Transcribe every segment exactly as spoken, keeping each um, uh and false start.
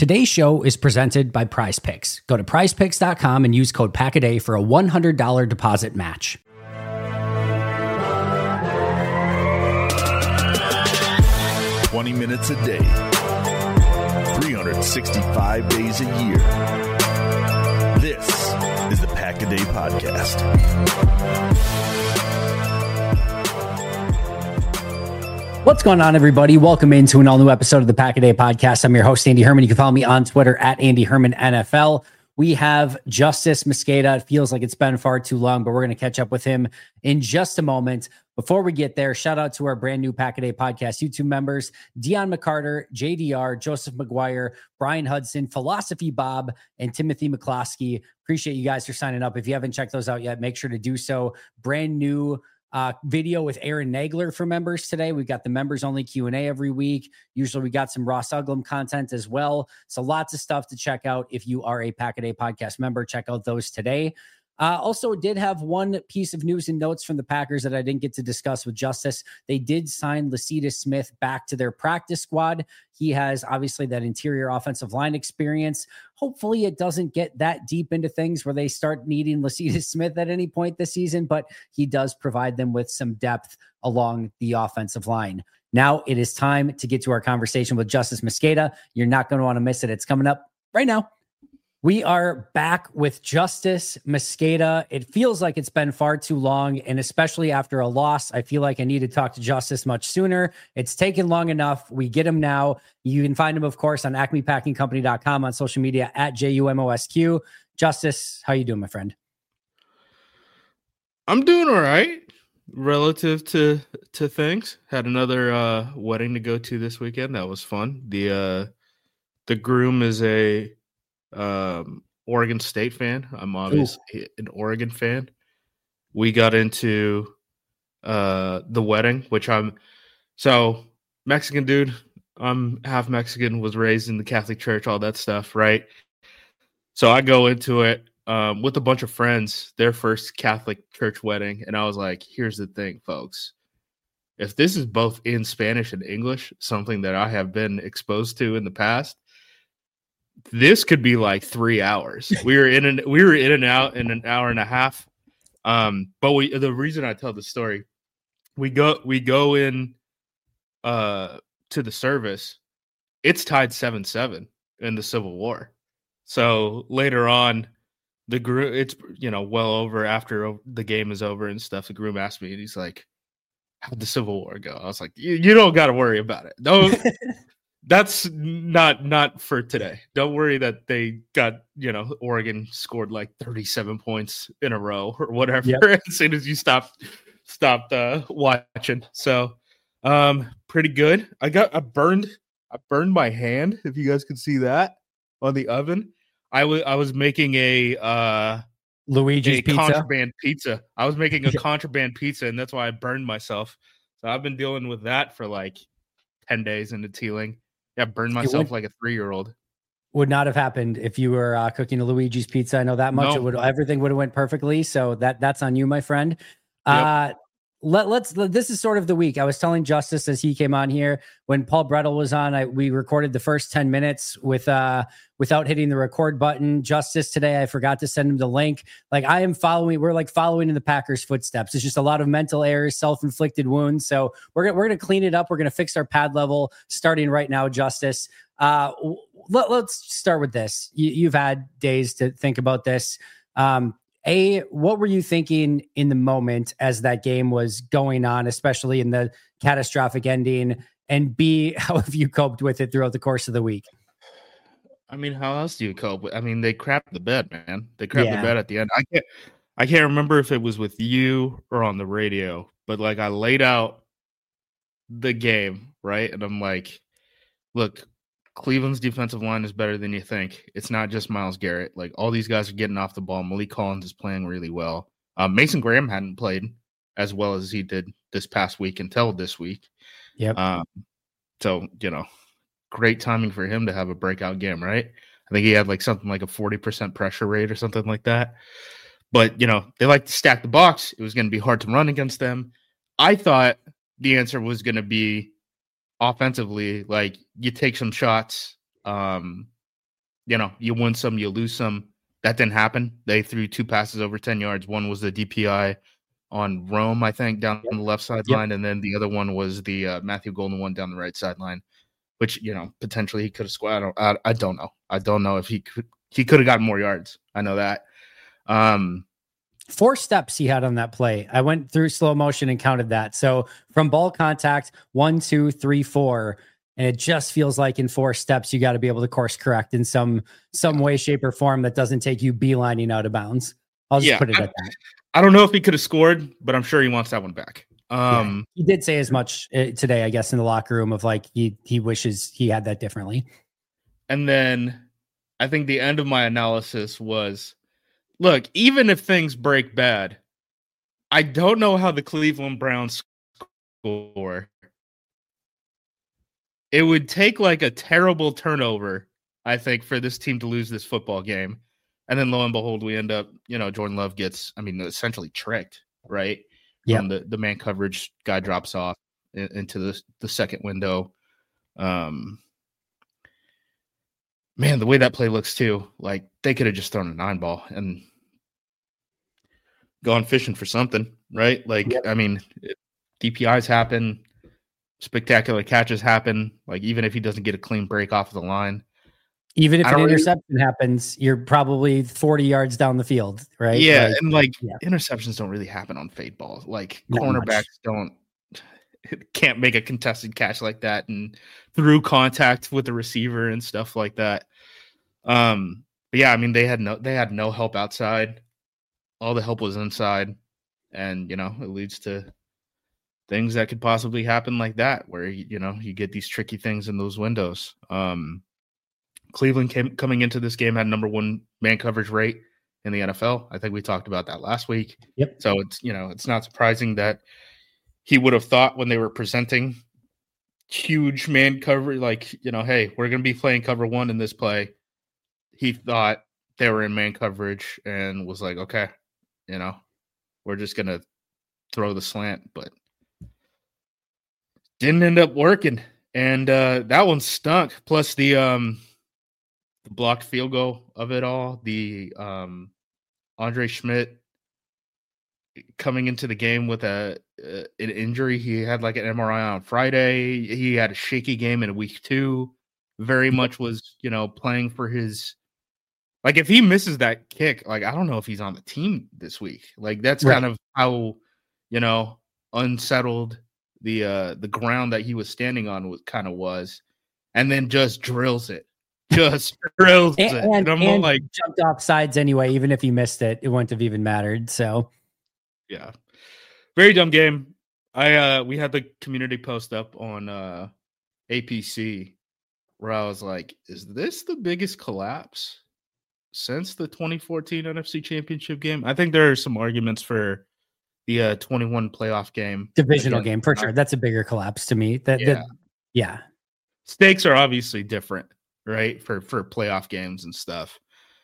Today's show is presented by Prize Picks. Go to prize picks dot com and use code PACKADAY for a one hundred dollars deposit match. twenty minutes a day, three hundred sixty-five days a year. This is the Pack a Day Podcast. What's going on, everybody? Welcome into an all-new episode of the Pack a Day Podcast. I'm your host, Andy Herman. You can follow me on Twitter at Andy Herman N F L. We have Justice Mosqueda. It feels like it's been far too long, but we're going to catch up with him in just a moment. Before we get there, shout out to our brand new Pack a Day Podcast YouTube members, Dion McCarter, J D R, Joseph McGuire, Brian Hudson, Philosophy Bob, and Timothy McCloskey. Appreciate you guys for signing up. If you haven't checked those out yet, make sure to do so. Brand new Uh, video with Aaron Nagler for members today. We've got the members only Q and A every week. Usually we got some Ross Uglum content as well. So lots of stuff to check out. If you are a Pack a Day Podcast member, check out those today. Uh, also did have one piece of news and notes from the Packers that I didn't get to discuss with Justice. They did sign Lecitus Smith back to their practice squad. He has obviously that interior offensive line experience. Hopefully it doesn't get that deep into things where they start needing Lecitus Smith at any point this season, but he does provide them with some depth along the offensive line. Now it is time to get to our conversation with Justice Mosqueda. You're not going to want to miss it. It's coming up right now. We are back with Justice Mosqueda. It feels like it's been far too long, and especially after a loss, I feel like I need to talk to Justice much sooner. It's taken long enough. We get him now. You can find him, of course, on acme packing company dot com, on social media at J U M O S Q. Justice, how you doing, my friend? I'm doing all right relative to to things. Had another uh, wedding to go to this weekend. That was fun. The uh, the groom is a Um, Oregon State fan. I'm obviously Ooh. an Oregon fan. We got into uh, the wedding, which I'm so Mexican dude. I'm half Mexican, was raised in the Catholic Church, all that stuff, right? So I go into it um, with a bunch of friends, their first Catholic Church wedding, and I was like, here's the thing, folks. If this is both in Spanish and English, something that I have been exposed to in the past, this could be like three hours. We were in and we were in and out in an hour and a half. Um, but we the reason I tell the story, we go we go in uh to the service. It's tied seven seven in the Civil War. So later on, the groom, it's you know well over after the game is over and stuff. The groom asked me, and he's like, "How'd the Civil War go?" I was like, "You, you don't got to worry about it. Don't." That's not not for today. Don't worry that they got, you know, Oregon scored like thirty-seven points in a row or whatever yep. as soon as you stopped stopped uh, watching. So um, pretty good. I got I burned I burned my hand, if you guys could see that, on the oven. I was I was making a uh, Luigi's a pizza. contraband pizza. I was making a contraband pizza, and that's why I burned myself. So I've been dealing with that for like ten days into tealing. Yeah, burned myself would, like a three-year-old. Would not have happened if you were uh, cooking a Luigi's pizza. I know that much. No. It would everything would have went perfectly. So that that's on you, my friend. Yep. Uh, let, let's. This is sort of the week. I was telling Justice as he came on here when Paul Brettel was on. I, we recorded the first ten minutes with uh without hitting the record button. Justice today, I forgot to send him the link. Like I am following. We're like following in the Packers' footsteps. It's just a lot of mental errors, self-inflicted wounds. So we're gonna we're gonna clean it up. We're gonna fix our pad level starting right now, Justice. Uh, let, let's start with this. You, you've had days to think about this. Um, A, what were you thinking in the moment as that game was going on, especially in the catastrophic ending? And B, how have you coped with it throughout the course of the week? I mean, how else do you cope with? I mean, they crapped the bed, man. They crapped yeah. the bed at the end. I can't, I can't remember if it was with you or on the radio, but like I laid out the game, right? And I'm like, look, Cleveland's defensive line is better than you think. It's not just Myles Garrett. Like all these guys are getting off the ball. Malik Collins is playing really well. Um, Mason Graham hadn't played as well as he did this past week until this week. Yep. Um, so, you know, great timing for him to have a breakout game, right? I think he had like something like a forty percent pressure rate or something like that. But, you know, they like to stack the box. It was going to be hard to run against them. I thought the answer was going to be offensively, like you take some shots, um, you know, you win some, you lose some. That didn't happen. They threw two passes over ten yards. One was the D P I on Rome, I think, down yep. on the left sideline, yep. and then the other one was the uh, Matthew Golden one down the right sideline, which, you know, potentially he could have scored. I don't, I, I don't know. I don't know if he could. He could have gotten more yards. I know that. Um, Four steps he had on that play. I went through slow motion and counted that. So from ball contact, one, two, three, four. And it just feels like in four steps, you got to be able to course correct in some some way, shape, or form that doesn't take you beelining out of bounds. I'll just yeah, put it I, at that. I don't know if he could have scored, but I'm sure he wants that one back. Um, yeah, he did say as much uh, today, I guess, in the locker room of like he he wishes he had that differently. And then I think the end of my analysis was, look, even if things break bad, I don't know how the Cleveland Browns score. It would take like a terrible turnover, I think, for this team to lose this football game. And then lo and behold, we end up, you know, Jordan Love gets, I mean, essentially tricked, right? Yeah. Um, the, the man coverage guy drops off in, into the, the second window. Um, man, the way that play looks too, like they could have just thrown a nine ball and gone fishing for something, right? Like, yep. I mean, D P Is happen. Spectacular catches happen. Like, even if he doesn't get a clean break off of the line. Even if an interception really, happens, you're probably forty yards down the field, right? Yeah, like, and like yeah. interceptions don't really happen on fade balls. Like Not cornerbacks much. don't can't make a contested catch like that and through contact with the receiver and stuff like that. Um, but yeah, I mean they had no they had no help outside. All the help was inside, and you know, it leads to things that could possibly happen like that, where, you know, you get these tricky things in those windows. Um, Cleveland came coming into this game had number one man coverage rate in the N F L. I think we talked about that last week. Yep. So it's, you know, it's not surprising that he would have thought when they were presenting huge man coverage, like, you know, hey, we're going to be playing cover one in this play. He thought they were in man coverage and was like, okay, you know, we're just going to throw the slant, but didn't end up working, and uh, that one stunk. Plus the um, the blocked field goal of it all. The um, Andre Schmidt coming into the game with a uh, an injury. He had like an M R I on Friday. He had a shaky game in week two. Very much was, you know, playing for his. Like if he misses that kick, like I don't know if he's on the team this week. Like that's right. Kind of how, you know, unsettled the uh the ground that he was standing on was kind of was, and then just drills it just drills and, it and, and I'm and like jumped off sides anyway. Even if he missed it, it wouldn't have even mattered. So yeah, very dumb game. I uh we had the community post up on uh A P C where I was like, is this the biggest collapse since the twenty fourteen N F C Championship game? I think there are some arguments for the uh, twenty-one playoff game. Divisional Again, game, for sure. That's a bigger collapse to me. That, yeah. that, yeah. Stakes are obviously different, right? For for playoff games and stuff.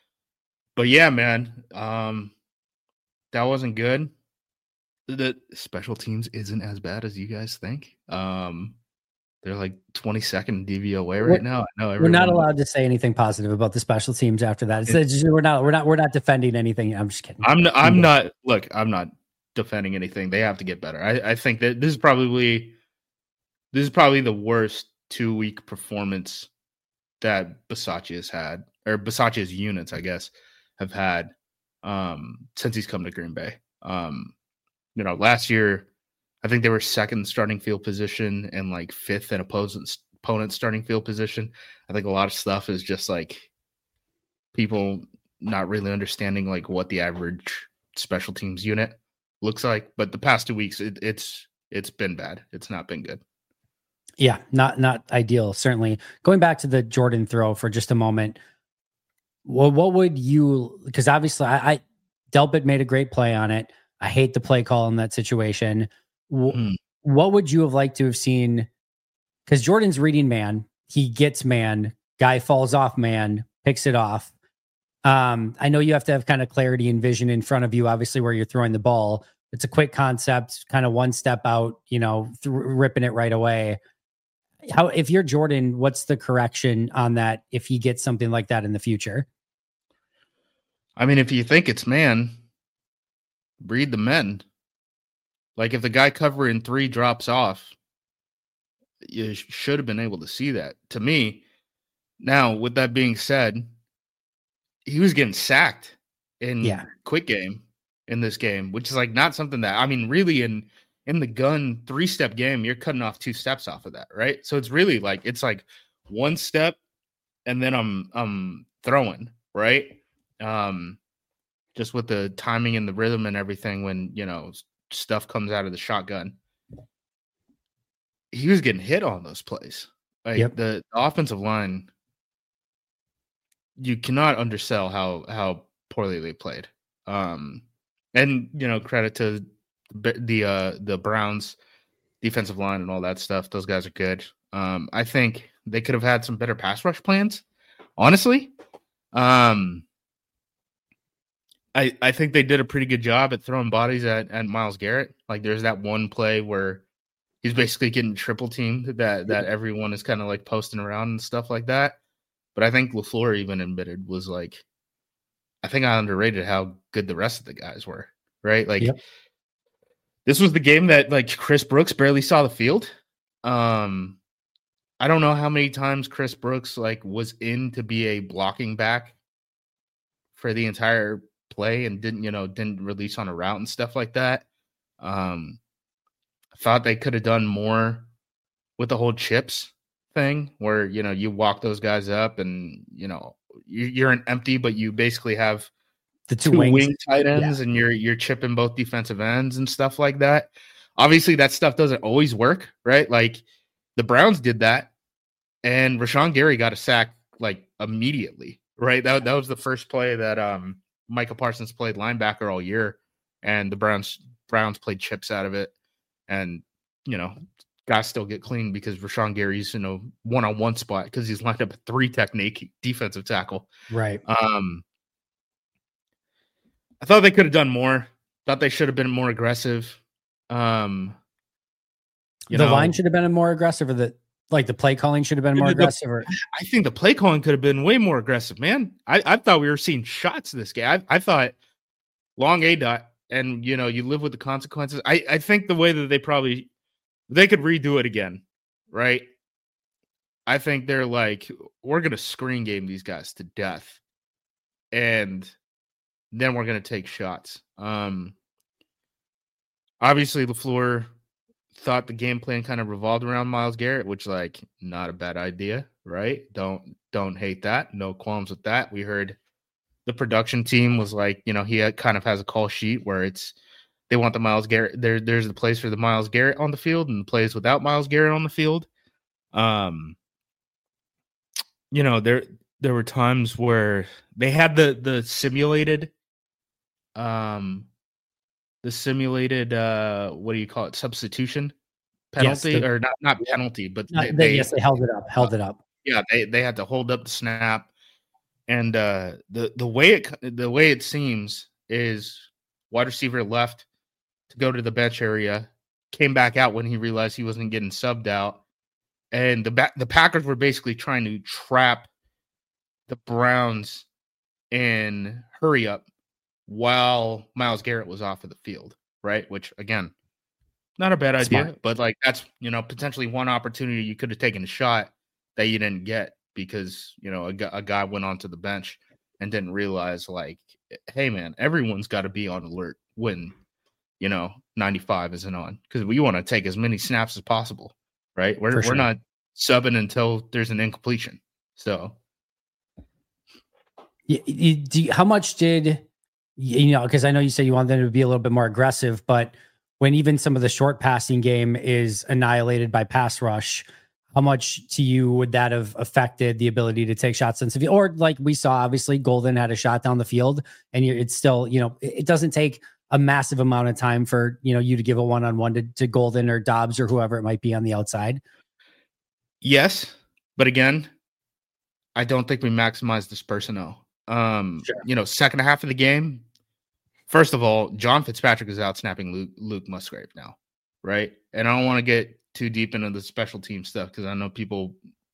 But yeah, man, um, that wasn't good. The special teams isn't as bad as you guys think. Um, they're like twenty-second D V O A right we're, now. I know we're not allowed to say anything positive about the special teams after that. It's, it's just, we're not. We're not. We're not defending anything. I'm just kidding. I'm. I'm, I'm not. Look, I'm not defending anything. They have to get better. I, I think that this is probably this is probably the worst two week performance that Bisaccia has had, or Bisaccia's units, I guess, have had um, since he's come to Green Bay. Um, you know, last year I think they were second starting field position and like fifth in opponent's opponent starting field position. I think a lot of stuff is just like people not really understanding like what the average special teams unit looks like, but the past two weeks it, it's it's been bad. It's not been good. Yeah, not not ideal. Certainly. Going back to the Jordan throw for just a moment. Well, what would you? Because obviously, I, I Delpit made a great play on it. I hate the play call in that situation. Mm. What would you have liked to have seen? Because Jordan's reading man, he gets man. Guy falls off man, picks it off. Um, I know you have to have kind of clarity and vision in front of you, obviously, where you're throwing the ball. It's a quick concept, kind of one step out, you know, th- ripping it right away. How, if you're Jordan, what's the correction on that if he gets something like that in the future? I mean, if you think it's man, read the men. Like if the guy covering three drops off, you should have been able to see that. To me, now with that being said, he was getting sacked in yeah. quick game in this game, which is like not something that, I mean, really in in the gun three-step game, you're cutting off two steps off of that, right? So it's really like it's like one step and then I'm I'm throwing, right? Um just with the timing and the rhythm and everything when, you know, stuff comes out of the shotgun. He was getting hit on those plays. Like yep. the, the offensive line, you cannot undersell how how poorly they played. Um, and you know, credit to the the, uh, the Browns defensive line and all that stuff. Those guys are good. Um, I think they could have had some better pass rush plans. Honestly, um, I I think they did a pretty good job at throwing bodies at at Myles Garrett. Like there's that one play where he's basically getting triple teamed that that everyone is kind of like posting around and stuff like that. But I think LaFleur even admitted was like, I think I underrated how good the rest of the guys were, right? Like yep. This was the game that like Chris Brooks barely saw the field. Um, I don't know how many times Chris Brooks like was in to be a blocking back for the entire play and didn't, you know, didn't release on a route and stuff like that. Um, I thought they could have done more with the whole chips thing where, you know, you walk those guys up and, you know, you're an empty, but you basically have the two, two wings. wing tight ends yeah. and you're, you're chipping both defensive ends and stuff like that. Obviously that stuff doesn't always work, right? Like the Browns did that and Rashawn Gary got a sack like immediately, right? That, that was the first play that um, Micah Parsons played linebacker all year and the Browns Browns played chips out of it. And, you know, guys still get clean because Rashawn Gary's in a one-on-one spot because he's lined up a three technique defensive tackle. Right. Um, I thought they could have done more. Thought they should have been more aggressive. Um, you the know, line should have been more aggressive, or the like the play calling should have been more the, aggressive. Or I think the play calling could have been way more aggressive, man. I, I thought we were seeing shots this game. I, I thought long A dot, and you know, you live with the consequences. I, I think the way that they probably they could redo it again, right? I think they're like, we're gonna screen game these guys to death, and then we're gonna take shots. Um, obviously, LaFleur thought the game plan kind of revolved around Myles Garrett, which like not a bad idea, right? Don't don't hate that. No qualms with that. We heard the production team was like, you know, he had, kind of has a call sheet where it's they want the Myles Garrett. There, there's the plays for the Myles Garrett on the field and the plays without Myles Garrett on the field. Um, you know, there there were times where they had the the simulated, um, the simulated uh, what do you call it? Substitution penalty yes, the, or not not penalty, but not, they, they, they yes, they held it up, held it up. Yeah, they they had to hold up the snap, and uh, the the way it the way it seems is wide receiver left to go to the bench area, came back out when he realized he wasn't getting subbed out. And the back, the Packers were basically trying to trap the Browns in hurry up while Myles Garrett was off of the field, right? Which, again, not a bad idea, Smart. But like that's, you know, potentially one opportunity you could have taken a shot that you didn't get because, you know, a, a guy went onto the bench and didn't realize like, hey, man, everyone's got to be on alert when, you know, ninety-five isn't on because we want to take as many snaps as possible. Right. We're, sure. we're not subbing until there's an incompletion. So. You, you, do you, how much did, you know, because I know you said you want them to be a little bit more aggressive, but when even some of the short passing game is annihilated by pass rush, how much to you would that have affected the ability to take shots in the field? Or like we saw, obviously Golden had a shot down the field and you're, it's still, you know, it doesn't take a massive amount of time for, you know, you to give a one-on-one to, to Golden or Dobbs or whoever it might be on the outside. Yes. But again, I don't think we maximize this personnel. Um, sure. You know, second half of the game, first of all, John Fitzpatrick is out snapping Luke, Luke Musgrave now. Right. And I don't want to get too deep into the special team stuff because I know people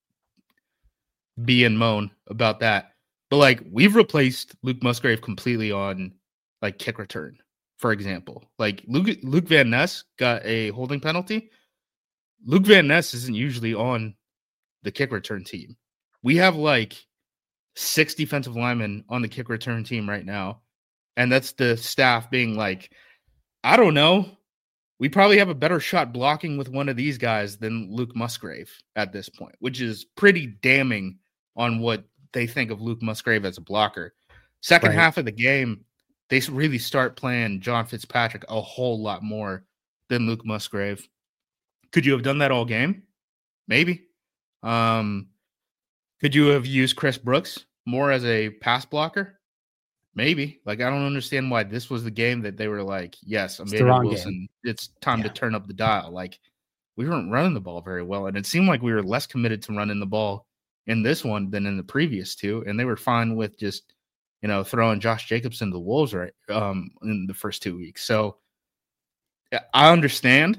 be and moan about that. But like we've replaced Luke Musgrave completely on like kick return, for example. Like Luke Luke Van Ness got a holding penalty. Luke Van Ness isn't usually on the kick return team. We have like six defensive linemen on the kick return team right now. And that's the staff being like, I don't know. We probably have a better shot blocking with one of these guys than Luke Musgrave at this point, which is pretty damning on what they think of Luke Musgrave as a blocker. Second Right. half of the game, they really start playing John Fitzpatrick a whole lot more than Luke Musgrave. Could you have done that all game? Maybe. Um, could you have used Chris Brooks more as a pass blocker? Maybe. Like, I don't understand why this was the game that they were like, yes, Emmanuel Wilson, game. It's time yeah. to turn up the dial. Like, we weren't running the ball very well, and it seemed like we were less committed to running the ball in this one than in the previous two, and they were fine with just, you know, throwing Josh Jacobson to the Wolves right um, in the first two weeks. So I understand,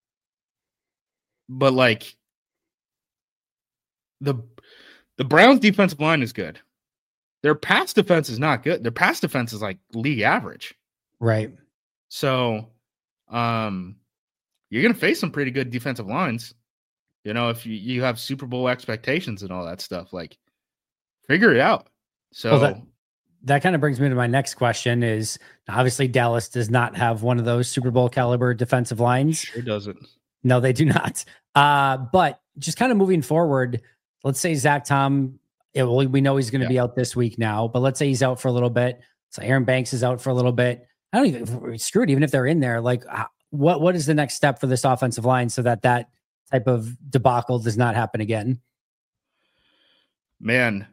but like the the Browns' defensive line is good. Their pass defense is not good. Their pass defense is like league average. Right. So um, you're going to face some pretty good defensive lines. You know, if you, you have Super Bowl expectations and all that stuff, like figure it out. So well, that, that kind of brings me to my next question is obviously Dallas does not have one of those Super Bowl caliber defensive lines. Sure doesn't. No, they do not. Uh, but just kind of moving forward, let's say Zach Tom, it, well, we know he's going to yeah. be out this week now, but let's say he's out for a little bit. So Aaron Banks is out for a little bit. I don't even screw it. Even if they're in there, like what, what is the next step for this offensive line so that that type of debacle does not happen again? Man,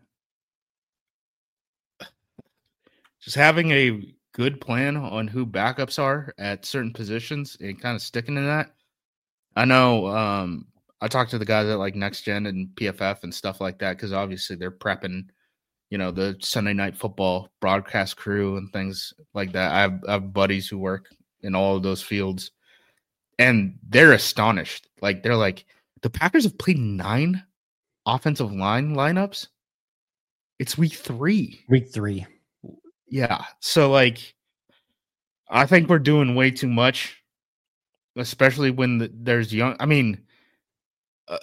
just having a good plan on who backups are at certain positions and kind of sticking to that. I know um, I talked to the guys at like Next Gen and P F F and stuff like that because obviously they're prepping, you know, the Sunday Night Football broadcast crew and things like that. I have, I have buddies who work in all of those fields, and they're astonished. Like they're like, the Packers have played nine offensive line lineups. It's week three. Week three. Yeah. So like, I think we're doing way too much, especially when the, there's young. I mean, uh,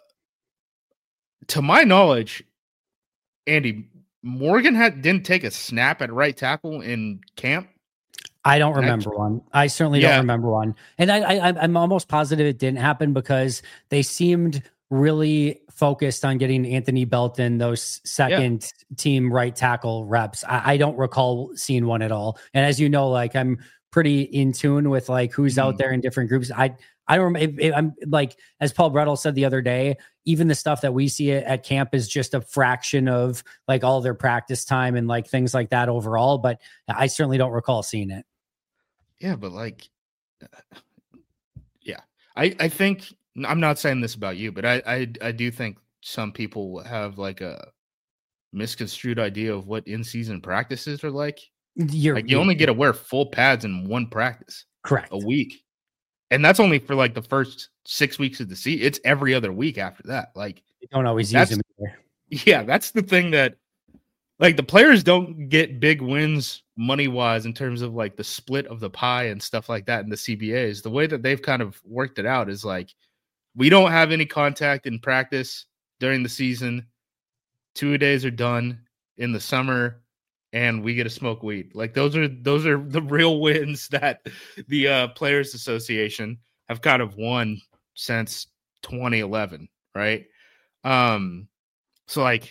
to my knowledge, Andy, Morgan had didn't take a snap at right tackle in camp. I don't remember Actually, one. I certainly yeah. don't remember one. And I, I, I'm almost positive it didn't happen because they seemed really focused on getting Anthony Belton those second yeah. team right tackle reps. I, I don't recall seeing one at all. And as you know, like I'm pretty in tune with like who's mm. out there in different groups. I I don't remember. I'm like, as Paul Brettel said the other day, even the stuff that we see at camp is just a fraction of like all their practice time and like things like that overall. But I certainly don't recall seeing it. Yeah, but like, uh, yeah, I, I think I'm not saying this about you, but I, I I do think some people have like a misconstrued idea of what in-season practices are like. You're, like you only get to wear full pads in one practice, correct, a week, and that's only for like the first six weeks of the season. It's every other week after that. Like you don't always use them either. Yeah, that's the thing that. Like the players don't get big wins money wise in terms of like the split of the pie and stuff like that in the C B As. The way that they've kind of worked it out is like, we don't have any contact in practice during the season. Two days are done in the summer and we get to smoke weed. Like those are, those are the real wins that the uh, Players Association have kind of won since twenty eleven. Right. Um, so like,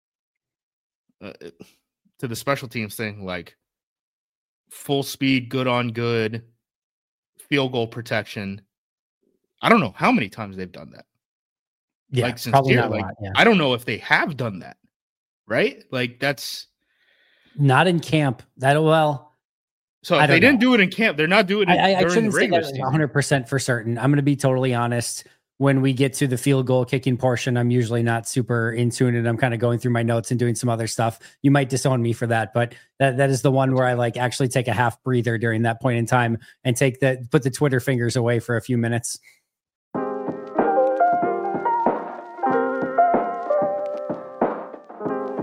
Uh, to the special teams thing, like full speed, good on good, field goal protection. I don't know how many times they've done that. Yeah, like since probably year, not like a lot, yeah. I don't know if they have done that. Right? Like that's not in camp. That well. So if they know. didn't do it in camp, they're not doing it. I, I, during I shouldn't the say regular that season. one hundred percent for certain. I'm going to be totally honest. When we get to the field goal kicking portion, I'm usually not super in tune and I'm kind of going through my notes and doing some other stuff. You might disown me for that, but that, that is the one where I like actually take a half breather during that point in time and take the, put the Twitter fingers away for a few minutes.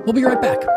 We'll be right back.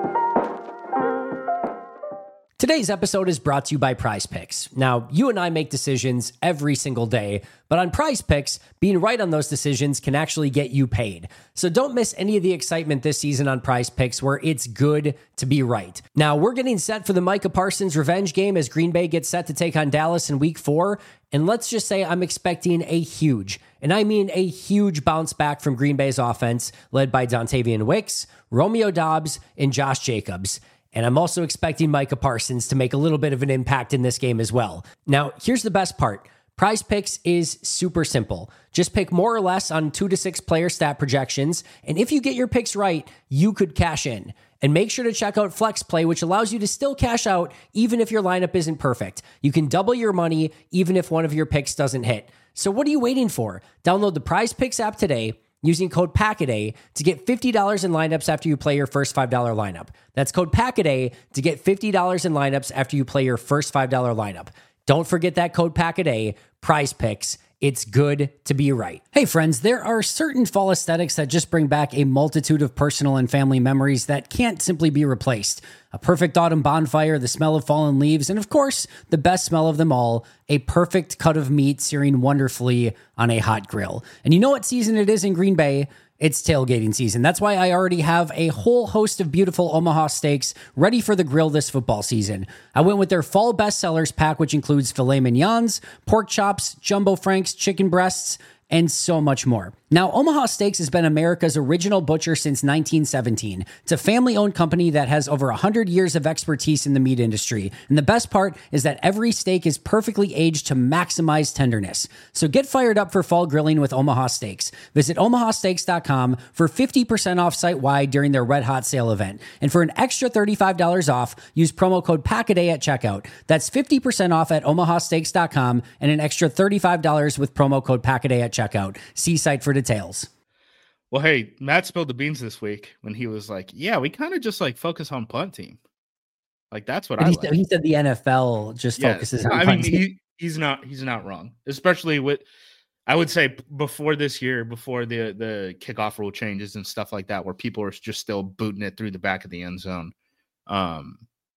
Today's episode is brought to you by Prize Picks. Now, you and I make decisions every single day, but on Prize Picks, being right on those decisions can actually get you paid. So don't miss any of the excitement this season on Prize Picks, where it's good to be right. Now, we're getting set for the Micah Parsons revenge game as Green Bay gets set to take on Dallas in week four. And let's just say I'm expecting a huge, and I mean a huge bounce back from Green Bay's offense, led by Dontavian Wicks, Romeo Doubs, and Josh Jacobs. And I'm also expecting Micah Parsons to make a little bit of an impact in this game as well. Now, here's the best part. Prize Picks is super simple. Just pick more or less on two to six player stat projections. And if you get your picks right, you could cash in. And make sure to check out Flex Play, which allows you to still cash out even if your lineup isn't perfect. You can double your money even if one of your picks doesn't hit. So what are you waiting for? Download the Prize Picks app today using code PACKADAY to get fifty dollars in lineups after you play your first five dollars lineup. That's code PACKADAY to get fifty dollars in lineups after you play your first five dollars lineup. Don't forget that code PACKADAY, Prize Picks. It's good to be right. Hey friends, there are certain fall aesthetics that just bring back a multitude of personal and family memories that can't simply be replaced. A perfect autumn bonfire, the smell of fallen leaves, and of course, the best smell of them all, a perfect cut of meat searing wonderfully on a hot grill. And you know what season it is in Green Bay? It's tailgating season. That's why I already have a whole host of beautiful Omaha steaks ready for the grill this football season. I went with their fall bestsellers pack, which includes filet mignons, pork chops, jumbo franks, chicken breasts, and so much more. Now, Omaha Steaks has been America's original butcher since nineteen seventeen. It's a family-owned company that has over one hundred years of expertise in the meat industry. And the best part is that every steak is perfectly aged to maximize tenderness. So get fired up for fall grilling with Omaha Steaks. Visit omaha steaks dot com for fifty percent off site-wide during their Red Hot Sale event. And for an extra thirty-five dollars off, use promo code PACKADAY at checkout. That's fifty percent off at omaha steaks dot com and an extra thirty-five dollars with promo code PACKADAY at checkout. See site for details. Well, hey, Matt spilled the beans this week when he was like, yeah, we kind of just like focus on punt team. Like, that's what and I he, like. said, he said the N F L just yeah, focuses on I punt mean, team. he, he's not he's not wrong, especially with, I would say before this year, before the, the kickoff rule changes and stuff like that, where people are just still booting it through the back of the end zone. Um,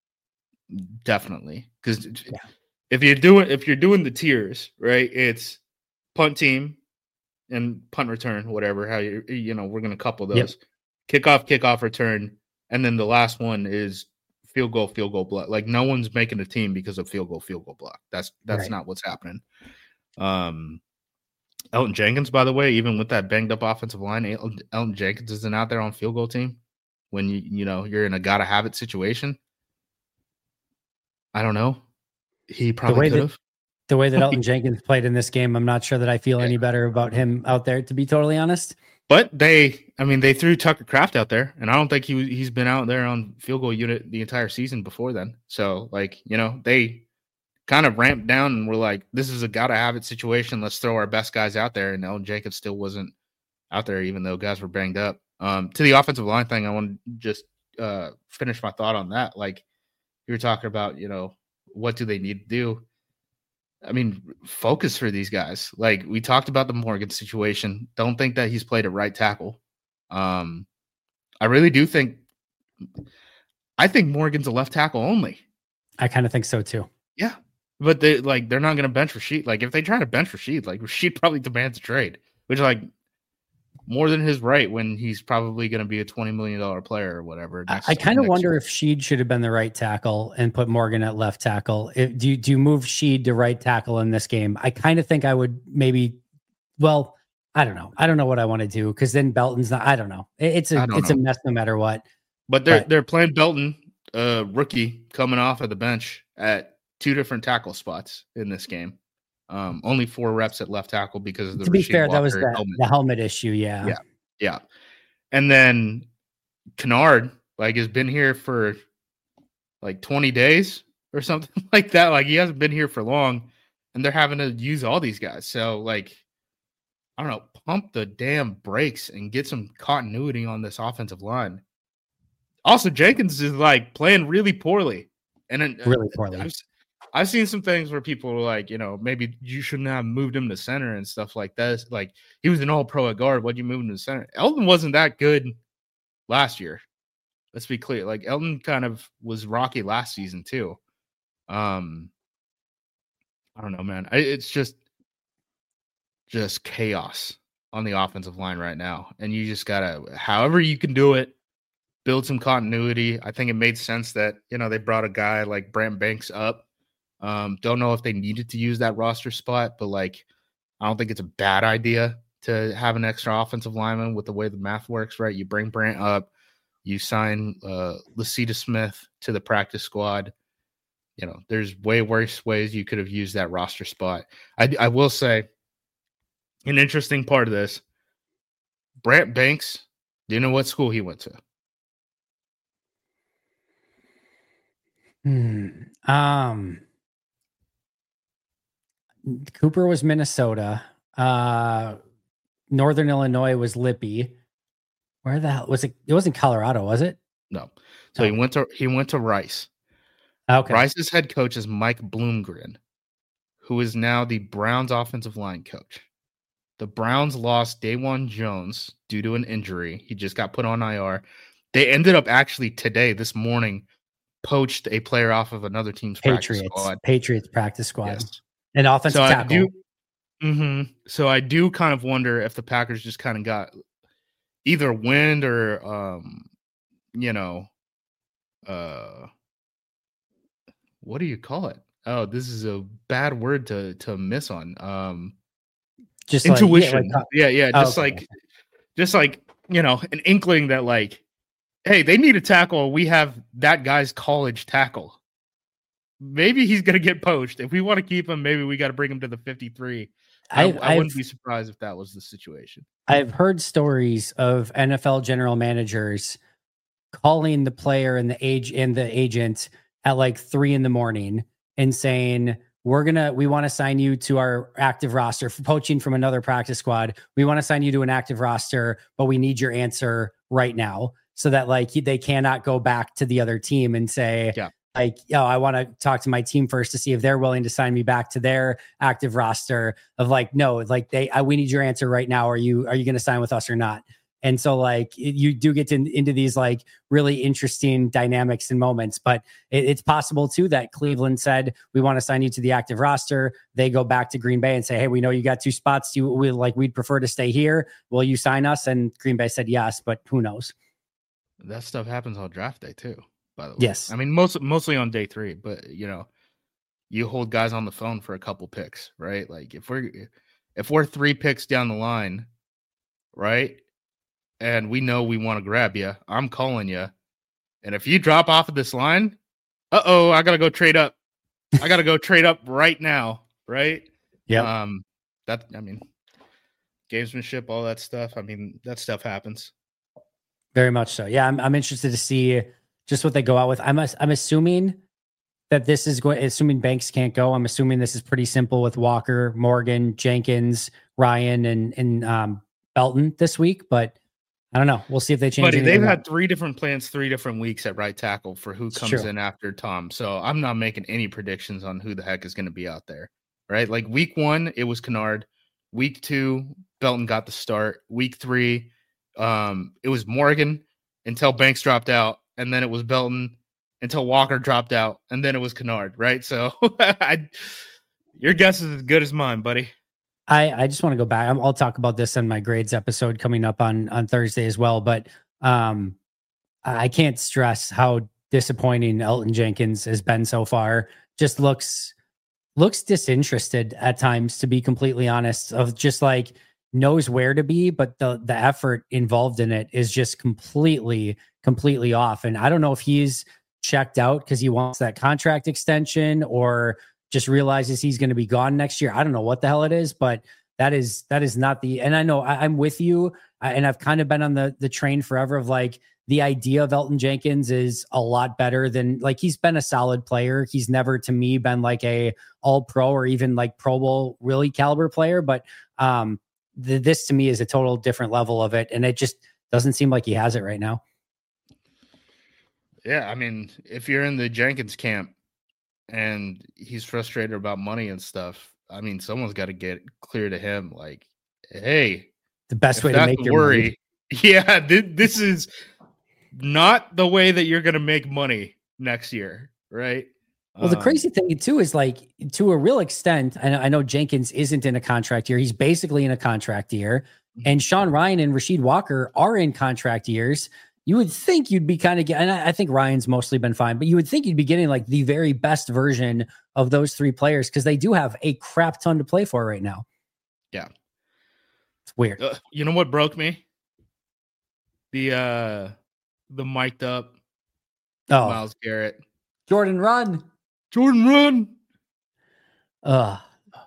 definitely. Because yeah. if you're doing if you're doing the tiers, right, it's punt team and punt return, whatever, how you you know, we're gonna couple those. Yep. Kickoff, kickoff, return, and then the last one is field goal, field goal block. Like, no one's making a team because of field goal, field goal block. That's that's right. Not what's happening. Um Elton Jenkins, by the way, even with that banged up offensive line, Elton, Elton Jenkins isn't out there on field goal team when you you know you're in a gotta have it situation. I don't know. He probably could have. The way that Elton Jenkins played in this game, I'm not sure that I feel yeah. any better about him out there, to be totally honest. But they, I mean, they threw Tucker Kraft out there, and I don't think he he's been out there on field goal unit the entire season before then. So, like, you know, they kind of ramped down and were like, this is a gotta have it situation. Let's throw our best guys out there. And Elton Jenkins still wasn't out there, even though guys were banged up. Um, to the offensive line thing, I want to just uh, finish my thought on that. Like, you were talking about, you know, what do they need to do? I mean, focus for these guys. Like, we talked about the Morgan situation. Don't think that he's played at right tackle. Um, I really do think – I think Morgan's a left tackle only. I kind of think so too. Yeah. But they like they're not going to bench Rashid. Like, if they try to bench Rashid, like, Rashid probably demands a trade, which, like, more than his right when he's probably going to be a twenty million dollars player or whatever. Next, I kind of wonder year. if Sheed should have been the right tackle and put Morgan at left tackle. If, do, you, do you move Sheed to right tackle in this game? I kind of think I would maybe, well, I don't know. I don't know what I want to do because then Belton's not, I don't know. It, it's a it's know. a mess no matter what. But they're, but, they're playing Belton, uh, rookie, coming off of the bench at two different tackle spots in this game. Um, only four reps at left tackle because of the. To be fair, that was the helmet. the helmet issue. Yeah, yeah, yeah. And then Kennard, like, has been here for like twenty days or something like that. Like, he hasn't been here for long, and they're having to use all these guys. So, like, I don't know, pump the damn brakes and get some continuity on this offensive line. Also, Jenkins is like playing really poorly, and then, really poorly. I've, I've seen some things where people were like, you know, maybe you shouldn't have moved him to center and stuff like that. Like, he was an all-pro at guard. Why'd you move him to center? Elton wasn't that good last year. Let's be clear. Like Elton kind of was rocky last season too. Um, I don't know, man. I, it's just just chaos on the offensive line right now, and you just gotta, however you can do it, build some continuity. I think it made sense that, you know, they brought a guy like Brant Banks up. Um, don't know if they needed to use that roster spot, but like, I don't think it's a bad idea to have an extra offensive lineman with the way the math works, right? You bring Brant up, you sign uh, Lacita Smith to the practice squad. You know, there's way worse ways you could have used that roster spot. I, I will say, an interesting part of this, Brant Banks, do you know what school he went to? Hmm. Um, Cooper was Minnesota. Uh, Northern Illinois was Lippy. Where the hell was it? It wasn't Colorado, was it? No. So Oh. he went to he went to Rice. Okay. Rice's head coach is Mike Bloomgren, who is now the Browns offensive line coach. The Browns lost Dawan Jones due to an injury. He just got put on I R. They ended up actually today, this morning, poached a player off of another team's Patriots. practice squad. Patriots practice squad. Yes. An offensive so tackle. I do, mm-hmm, so I do kind of wonder if the Packers just kind of got either wind or, um, you know, uh, what do you call it? Oh, this is a bad word to to miss on. Um, just intuition. Like, yeah, yeah, yeah, just oh, okay. like, just like, you know, an inkling that like, hey, they need a tackle. We have that guy's college tackle. Maybe he's going to get poached. If we want to keep him, maybe we got to bring him to the fifty-three. I, I've, I wouldn't I've, be surprised if that was the situation. I've heard stories of N F L general managers calling the player and the age and the agent at like three in the morning and saying, we're going to, we want to sign you to our active roster for poaching from another practice squad. We want to sign you to an active roster, but we need your answer right now. So that like they cannot go back to the other team and say, yeah. like, yo, I want to talk to my team first to see if they're willing to sign me back to their active roster of like, no, like they, I, we need your answer right now. Are you, are you going to sign with us or not? And so like you do get to, into these like really interesting dynamics and moments, but it, it's possible too that Cleveland said, we want to sign you to the active roster. They go back to Green Bay and say, hey, we know you got two spots. You we like, we'd prefer to stay here. Will you sign us? And Green Bay said yes, but who knows? That stuff happens on draft day too, by the way. Yes. I mean, most, mostly on day three, but you know, you hold guys on the phone for a couple picks, right? Like if we're, if we're three picks down the line, right? And we know we want to grab you, I'm calling you. And if you drop off of this line, uh-oh, I got to go trade up. I got to go trade up right now, right? Yeah. Um, that, I mean, gamesmanship, all that stuff. I mean, that stuff happens. Very much so. Yeah, I'm I'm interested to see just what they go out with. I'm I'm assuming that this is going, assuming Banks can't go, I'm assuming this is pretty simple with Walker, Morgan, Jenkins, Ryan, and, and um, Belton this week, but I don't know. We'll see if they change. Buddy, they've had three different plans, three different weeks at right tackle for who comes true. in after Tom. So I'm not making any predictions on who the heck is going to be out there, right? Like week one, it was Kennard. Week two, Belton got the start. Week three, um, it was Morgan until Banks dropped out. And then it was Belton until Walker dropped out. And then it was Kennard, right? So I, your guess is as good as mine, buddy. I, I just want to go back. I'll talk about this in my grades episode coming up on, on Thursday as well. But um, I can't stress how disappointing Elton Jenkins has been so far. Just looks looks disinterested at times, to be completely honest, of just like knows where to be, but the the effort involved in it is just completely, completely off. And I don't know if he's checked out because he wants that contract extension or just realizes he's going to be gone next year. I don't know what the hell it is, but that is, that is not the, and I know I, I'm with you. I, and I've kind of been on the, the train forever of like, the idea of Elton Jenkins is a lot better than like, he's been a solid player. He's never to me been like a all pro or even like Pro Bowl really caliber player. But um, the, this to me is a total different level of it. And it just doesn't seem like he has it right now. Yeah. I mean, if you're in the Jenkins camp, and he's frustrated about money and stuff, I mean, someone's got to get clear to him, like, hey, the best way to make your worry. money. Yeah, th- this is not the way that you're going to make money next year, right? Well, the crazy thing too is like to a real extent, and I know Jenkins isn't in a contract year. He's basically in a contract year. And Sean Ryan and Rasheed Walker are in contract years. You would think you'd be kind of getting, and I think Ryan's mostly been fine, but you would think you'd be getting like the very best version of those three players because they do have a crap ton to play for right now. Yeah. It's weird. Uh, you know what broke me? The, uh, the mic'd up oh. Myles Garrett. Jordan Run. Jordan Run. Uh,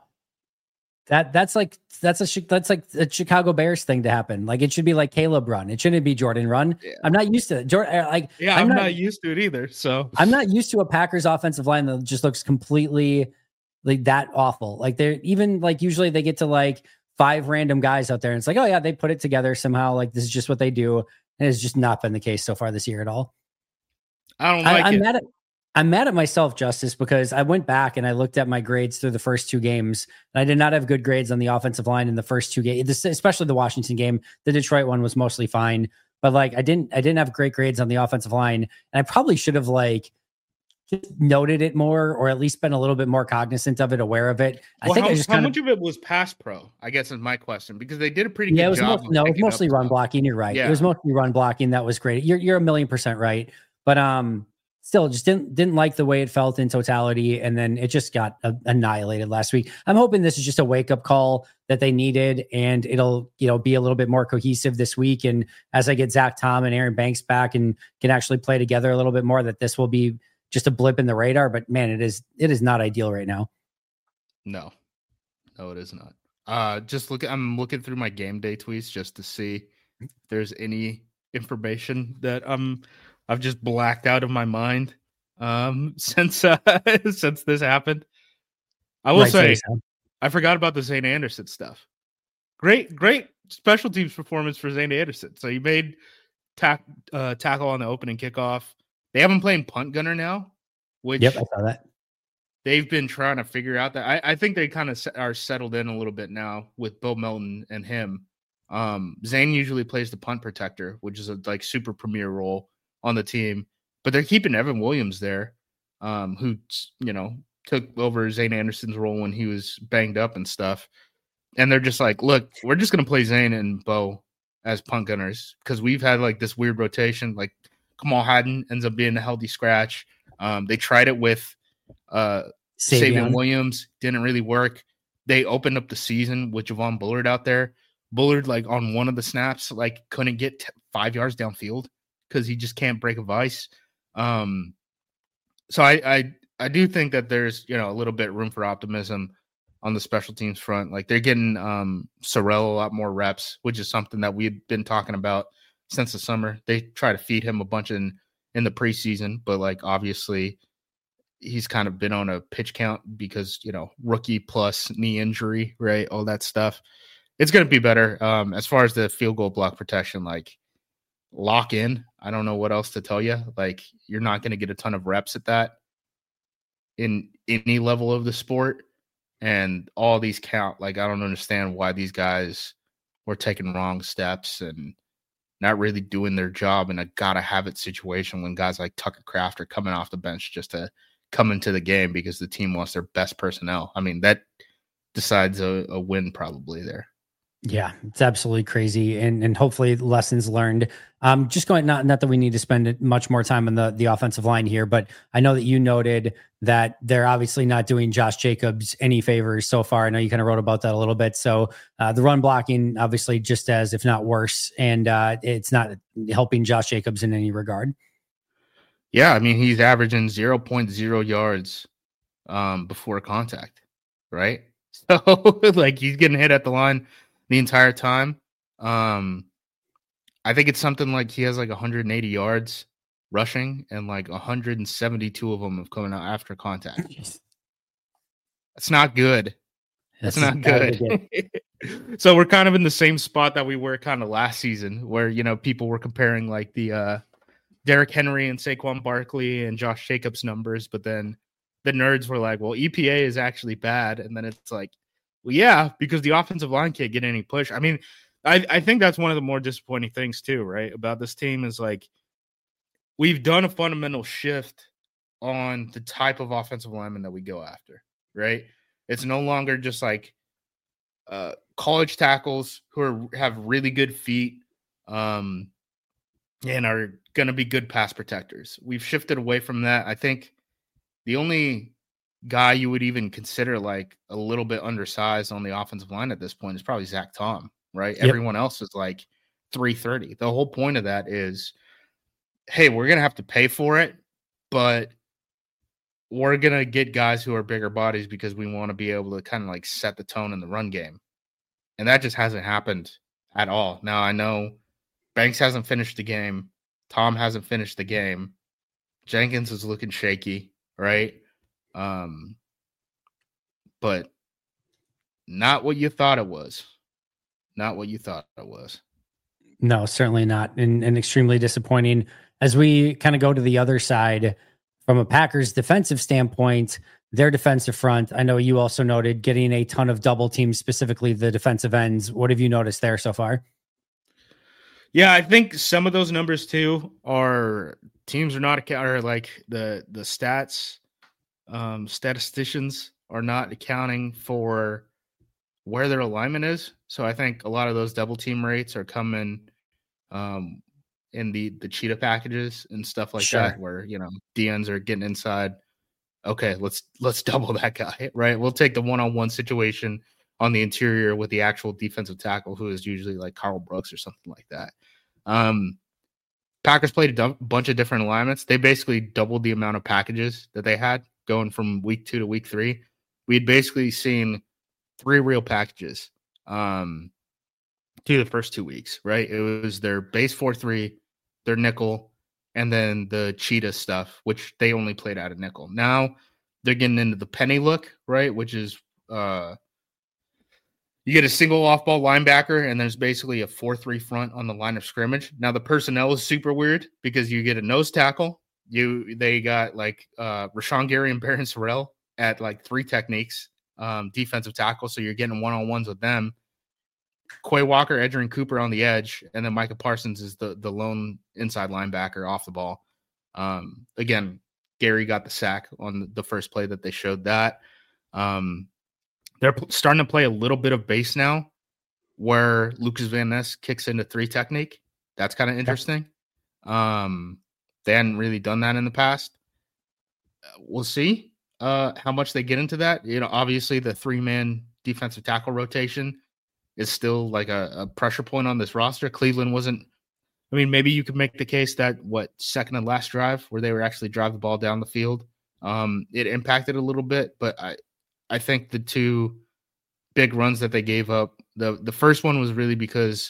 that that's like that's a that's like a Chicago Bears thing to happen. Like it should be like Caleb Run. It shouldn't be Jordan Run. Yeah. I'm not used to it. Jordan, like yeah, I'm, I'm not, not used to it either. So I'm not used to a Packers offensive line that just looks completely like that awful. Like they're even like usually they get to like five random guys out there, and it's like, oh yeah, they put it together somehow. Like this is just what they do, and it's just not been the case so far this year at all. I don't like I, I'm it. Mad at, I'm mad at myself, Justice, because I went back and I looked at my grades through the first two games, and I did not have good grades on the offensive line in the first two games, especially the Washington game. The Detroit one was mostly fine, but like I didn't, I didn't have great grades on the offensive line, and I probably should have like just noted it more, or at least been a little bit more cognizant of it, aware of it. I well, think how, I just how kind much of, of it was pass pro, I guess is my question, because they did a pretty yeah, good it was job. most, no, it was mostly run blocking. You're right. Yeah. It was mostly run blocking. That was great. You're you're a million percent right, but um. Still, just didn't didn't like the way it felt in totality, and then it just got uh, annihilated last week. I'm hoping this is just a wake up call that they needed, and it'll you know be a little bit more cohesive this week. And as I get Zach Tom and Aaron Banks back and can actually play together a little bit more, that this will be just a blip in the radar. But man, it is it is not ideal right now. No, no, it is not. Uh, just look. I'm looking through my game day tweets just to see if there's any information that I'm. I've just blacked out of my mind um, since uh, since this happened. I will right, say, so. I forgot about the Zane Anderson stuff. Great, great special teams performance for Zane Anderson. So he made tack, uh, tackle on the opening kickoff. They haven't played punt gunner now, which yep, I saw that. They've been trying to figure out that. I, I think they kind of are settled in a little bit now with Bill Melton and him. Um, Zane usually plays the punt protector, which is a like super premier role on the team, but they're keeping Evan Williams there, um, who, you know, took over Zane Anderson's role when he was banged up and stuff. And they're just like, look, we're just going to play Zane and Bo as punt gunners because we've had like this weird rotation. Like Kamal Hadden ends up being a healthy scratch. Um, they tried it with uh, Savion Williams, didn't really work. They opened up the season with Javon Bullard out there. Bullard, like on one of the snaps, like couldn't get t- five yards downfield because he just can't break a vice. Um, so I, I I do think that there's, you know, a little bit room for optimism on the special teams front. Like they're getting um, Sorrell a lot more reps, which is something that we've been talking about since the summer. They try to feed him a bunch in, in the preseason, but like obviously he's kind of been on a pitch count because, you know, rookie plus knee injury, right? All that stuff. It's going to be better. Um, as far as the field goal block protection, like lock in. I don't know what else to tell you. Like you're not going to get a ton of reps at that in any level of the sport. And all these count. Like, I don't understand why these guys were taking wrong steps and not really doing their job in a gotta have it situation when guys like Tucker Kraft are coming off the bench just to come into the game because the team wants their best personnel. I mean, that decides a, a win probably there. Yeah, it's absolutely crazy. And and hopefully lessons learned. Um, just going, not, not that we need to spend much more time on the, the offensive line here, but I know that you noted that they're obviously not doing Josh Jacobs any favors so far. I know you kind of wrote about that a little bit. So uh, the run blocking, obviously just as, if not worse, and uh, it's not helping Josh Jacobs in any regard. Yeah, I mean, he's averaging zero point zero yards um, before contact, right? So like he's getting hit at the line the entire time. Um, I think it's something like he has like one hundred eighty yards rushing and like one hundred seventy-two of them have coming out after contact. That's not good. That's, That's not good. So we're kind of in the same spot that we were kind of last season where, you know, people were comparing like the uh, Derrick Henry and Saquon Barkley and Josh Jacobs numbers, but then the nerds were like, well, E P A is actually bad. And then it's like, well, yeah, because the offensive line can't get any push. I mean, I, I think that's one of the more disappointing things too, right? About this team is like we've done a fundamental shift on the type of offensive lineman that we go after, right? It's no longer just like uh, college tackles who are, have really good feet um, and are going to be good pass protectors. We've shifted away from that. I think the only guy you would even consider like a little bit undersized on the offensive line at this point is probably Zach Tom, right? Yep. Everyone else is like three thirty. The whole point of that is, hey, we're going to have to pay for it, but we're going to get guys who are bigger bodies because we want to be able to kind of like set the tone in the run game. And that just hasn't happened at all. Now, I know Banks hasn't finished the game. Tom hasn't finished the game. Jenkins is looking shaky, right? Um, but not what you thought it was. Not what you thought it was. No, certainly not. And, and extremely disappointing. As we kind of go to the other side, from a Packers defensive standpoint, their defensive front, I know you also noted getting a ton of double teams, specifically the defensive ends. What have you noticed there so far? Yeah, I think some of those numbers too are teams are not or like the the stats um, statisticians are not accounting for where their alignment is. So I think a lot of those double team rates are coming um, in the the cheetah packages and stuff like sure. that, where you know D Ns are getting inside. Okay, let's let's double that guy, right? We'll take the one-on-one situation on the interior with the actual defensive tackle, who is usually like Carl Brooks or something like that. Um, Packers played a d- bunch of different alignments. They basically doubled the amount of packages that they had going from week two to week three. We'd basically seen three real packages um, to the first two weeks, right? It was their base four three, their nickel, and then the cheetah stuff, which they only played out of nickel. Now they're getting into the penny look, right? Which is uh, you get a single off-ball linebacker, and there's basically a four three front on the line of scrimmage. Now the personnel is super weird because you get a nose tackle. You they got like uh, Rashawn Gary and Barron Sorrell at like three techniques, um, defensive tackle. So you're getting one-on-ones with them. Quay Walker, Edgerrin Cooper on the edge, and then Micah Parsons is the the lone inside linebacker off the ball. Um, again, Gary got the sack on the first play that they showed that. Um, they're p- starting to play a little bit of base now, where Lucas Van Ness kicks into three technique. That's kind of interesting. Um, they hadn't really done that in the past. We'll see uh, how much they get into that. You know, obviously the three-man defensive tackle rotation is still like a, a pressure point on this roster. Cleveland wasn't, I mean, maybe you could make the case that what second and last drive where they were actually drive the ball down the field. Um, it impacted a little bit, but I, I think the two big runs that they gave up, the, the first one was really because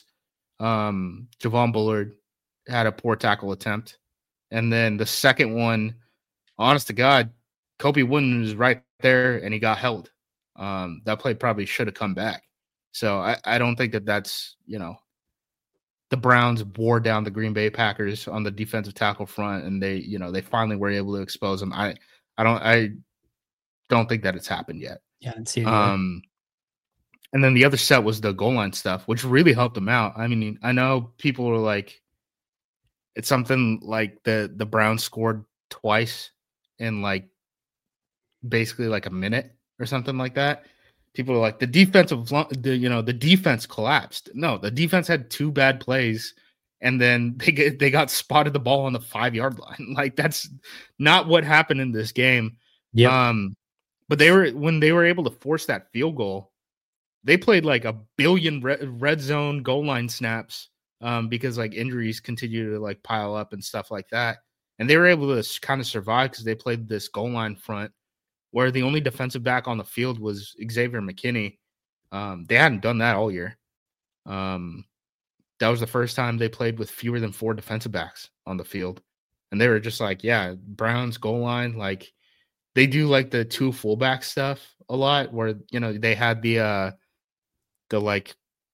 um, Javon Bullard had a poor tackle attempt. And then the second one, honest to God, Kobe Wooden was right there and he got held. Um, that play probably should have come back. So I, I don't think that that's, you know, the Browns wore down the Green Bay Packers on the defensive tackle front, and they, you know, they finally were able to expose them. I, I don't, I don't think that it's happened yet. Yeah, I see it. Um, and then the other set was the goal line stuff, which really helped them out. I mean, I know people were like, it's something like the the Browns scored twice in like basically like a minute or something like that. People are like, the defensive, the, you know, the defense collapsed. No, the defense had two bad plays, and then they get, they got spotted the ball on the five yard line. Like that's not what happened in this game. Yeah. Um, but they were when they were able to force that field goal, they played like a billion red, red zone goal line snaps um, because like injuries continue to like pile up and stuff like that, and they were able to kind of survive because they played this goal line front, where the only defensive back on the field was Xavier McKinney. Um, they hadn't done that all year. Um, that was the first time they played with fewer than four defensive backs on the field. And they were just like, yeah, Browns goal line. Like they do like the two fullback stuff a lot where, you know, they had the, uh, the like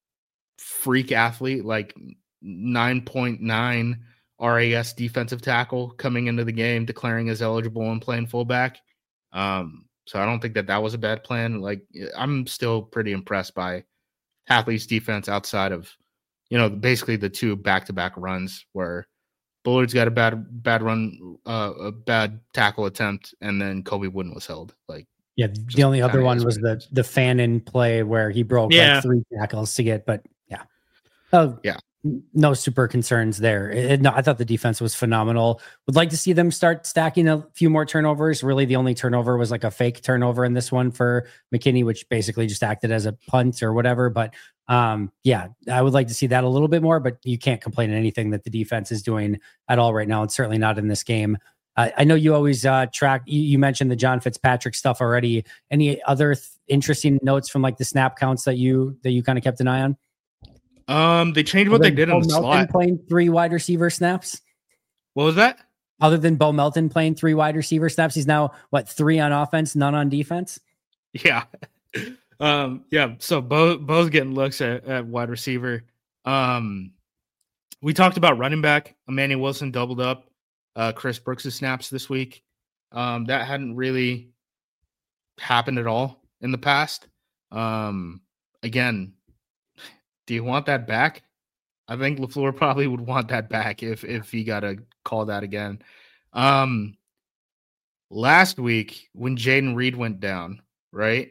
freak athlete, like nine point nine R A S defensive tackle coming into the game, declaring as eligible and playing fullback. Um, so I don't think that that was a bad plan. Like I'm still pretty impressed by Hadley's defense outside of, you know, basically the two back-to-back runs where Bullard's got a bad bad run, uh, a bad tackle attempt, and then Kobe Wooden was held. Like, yeah, the only other one was the is. the Fannin play where he broke yeah. like three tackles to get, but yeah, oh yeah, no super concerns there. It, no, I thought the defense was phenomenal. Would like to see them start stacking a few more turnovers. Really, the only turnover was like a fake turnover in this one for McKinney, which basically just acted as a punt or whatever. But um, yeah, I would like to see that a little bit more, but you can't complain on anything that the defense is doing at all right now. It's certainly not in this game. Uh, I know you always uh, track, you, you mentioned the John Fitzpatrick stuff already. Any other th- interesting notes from like the snap counts that you, that you kind of kept an eye on? Um, they changed what Other they did Bo in the Melton slot. Playing three wide receiver snaps. What was that? Other than Bo Melton playing three wide receiver snaps, he's now what, three on offense, none on defense? Yeah. um, yeah. So Bo Bo's getting looks at, at wide receiver. Um, we talked about running back. Emmanuel Wilson doubled up uh, Chris Brooks' snaps this week. Um, that hadn't really happened at all in the past. Um, again, do you want that back? I think LaFleur probably would want that back if if he got to call that again. Um, last week when Jaden Reed went down, right?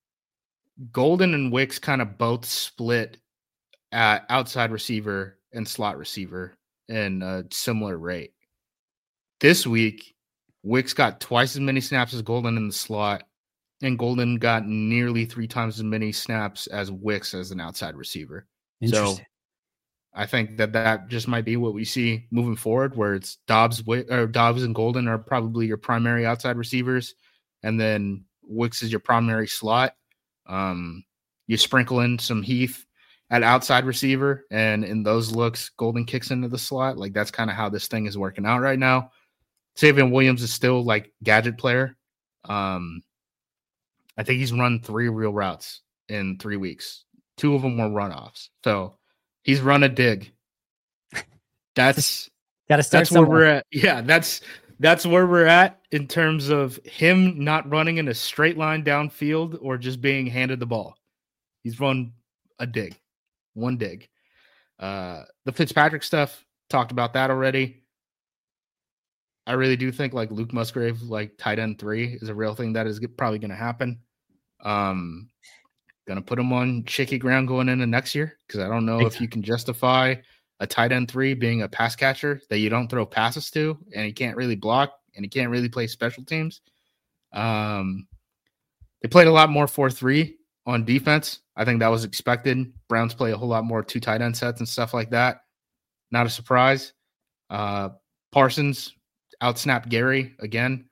Golden and Wicks kind of both split at outside receiver and slot receiver in a similar rate. This week, Wicks got twice as many snaps as Golden in the slot, and Golden got nearly three times as many snaps as Wicks as an outside receiver. So I think that that just might be what we see moving forward, where it's Dobbs, or Dobbs and Golden are probably your primary outside receivers, and then Wicks is your primary slot. Um, you sprinkle in some Heath at outside receiver, and in those looks, Golden kicks into the slot. Like, that's kind of how this thing is working out right now. Savion Williams is still like gadget player. Um, I think he's run three real routes in three weeks. Two of them were runoffs. So he's run a dig. That's gotta start that's somewhere. where we're at. Yeah, that's that's where we're at in terms of him not running in a straight line downfield or just being handed the ball. He's run a dig, one dig. Uh, the Fitzpatrick stuff, talked about that already. I really do think like Luke Musgrave, like tight end three, is a real thing that is probably going to happen. Um, going to put him on shaky ground going into next year, because I don't know if you can justify a tight end three being a pass catcher that you don't throw passes to, and he can't really block, and he can't really play special teams. Um, they played a lot more four three on defense. I think that was expected. Browns play a whole lot more two tight end sets and stuff like that. Not a surprise. Uh, Parsons outsnapped Gary again.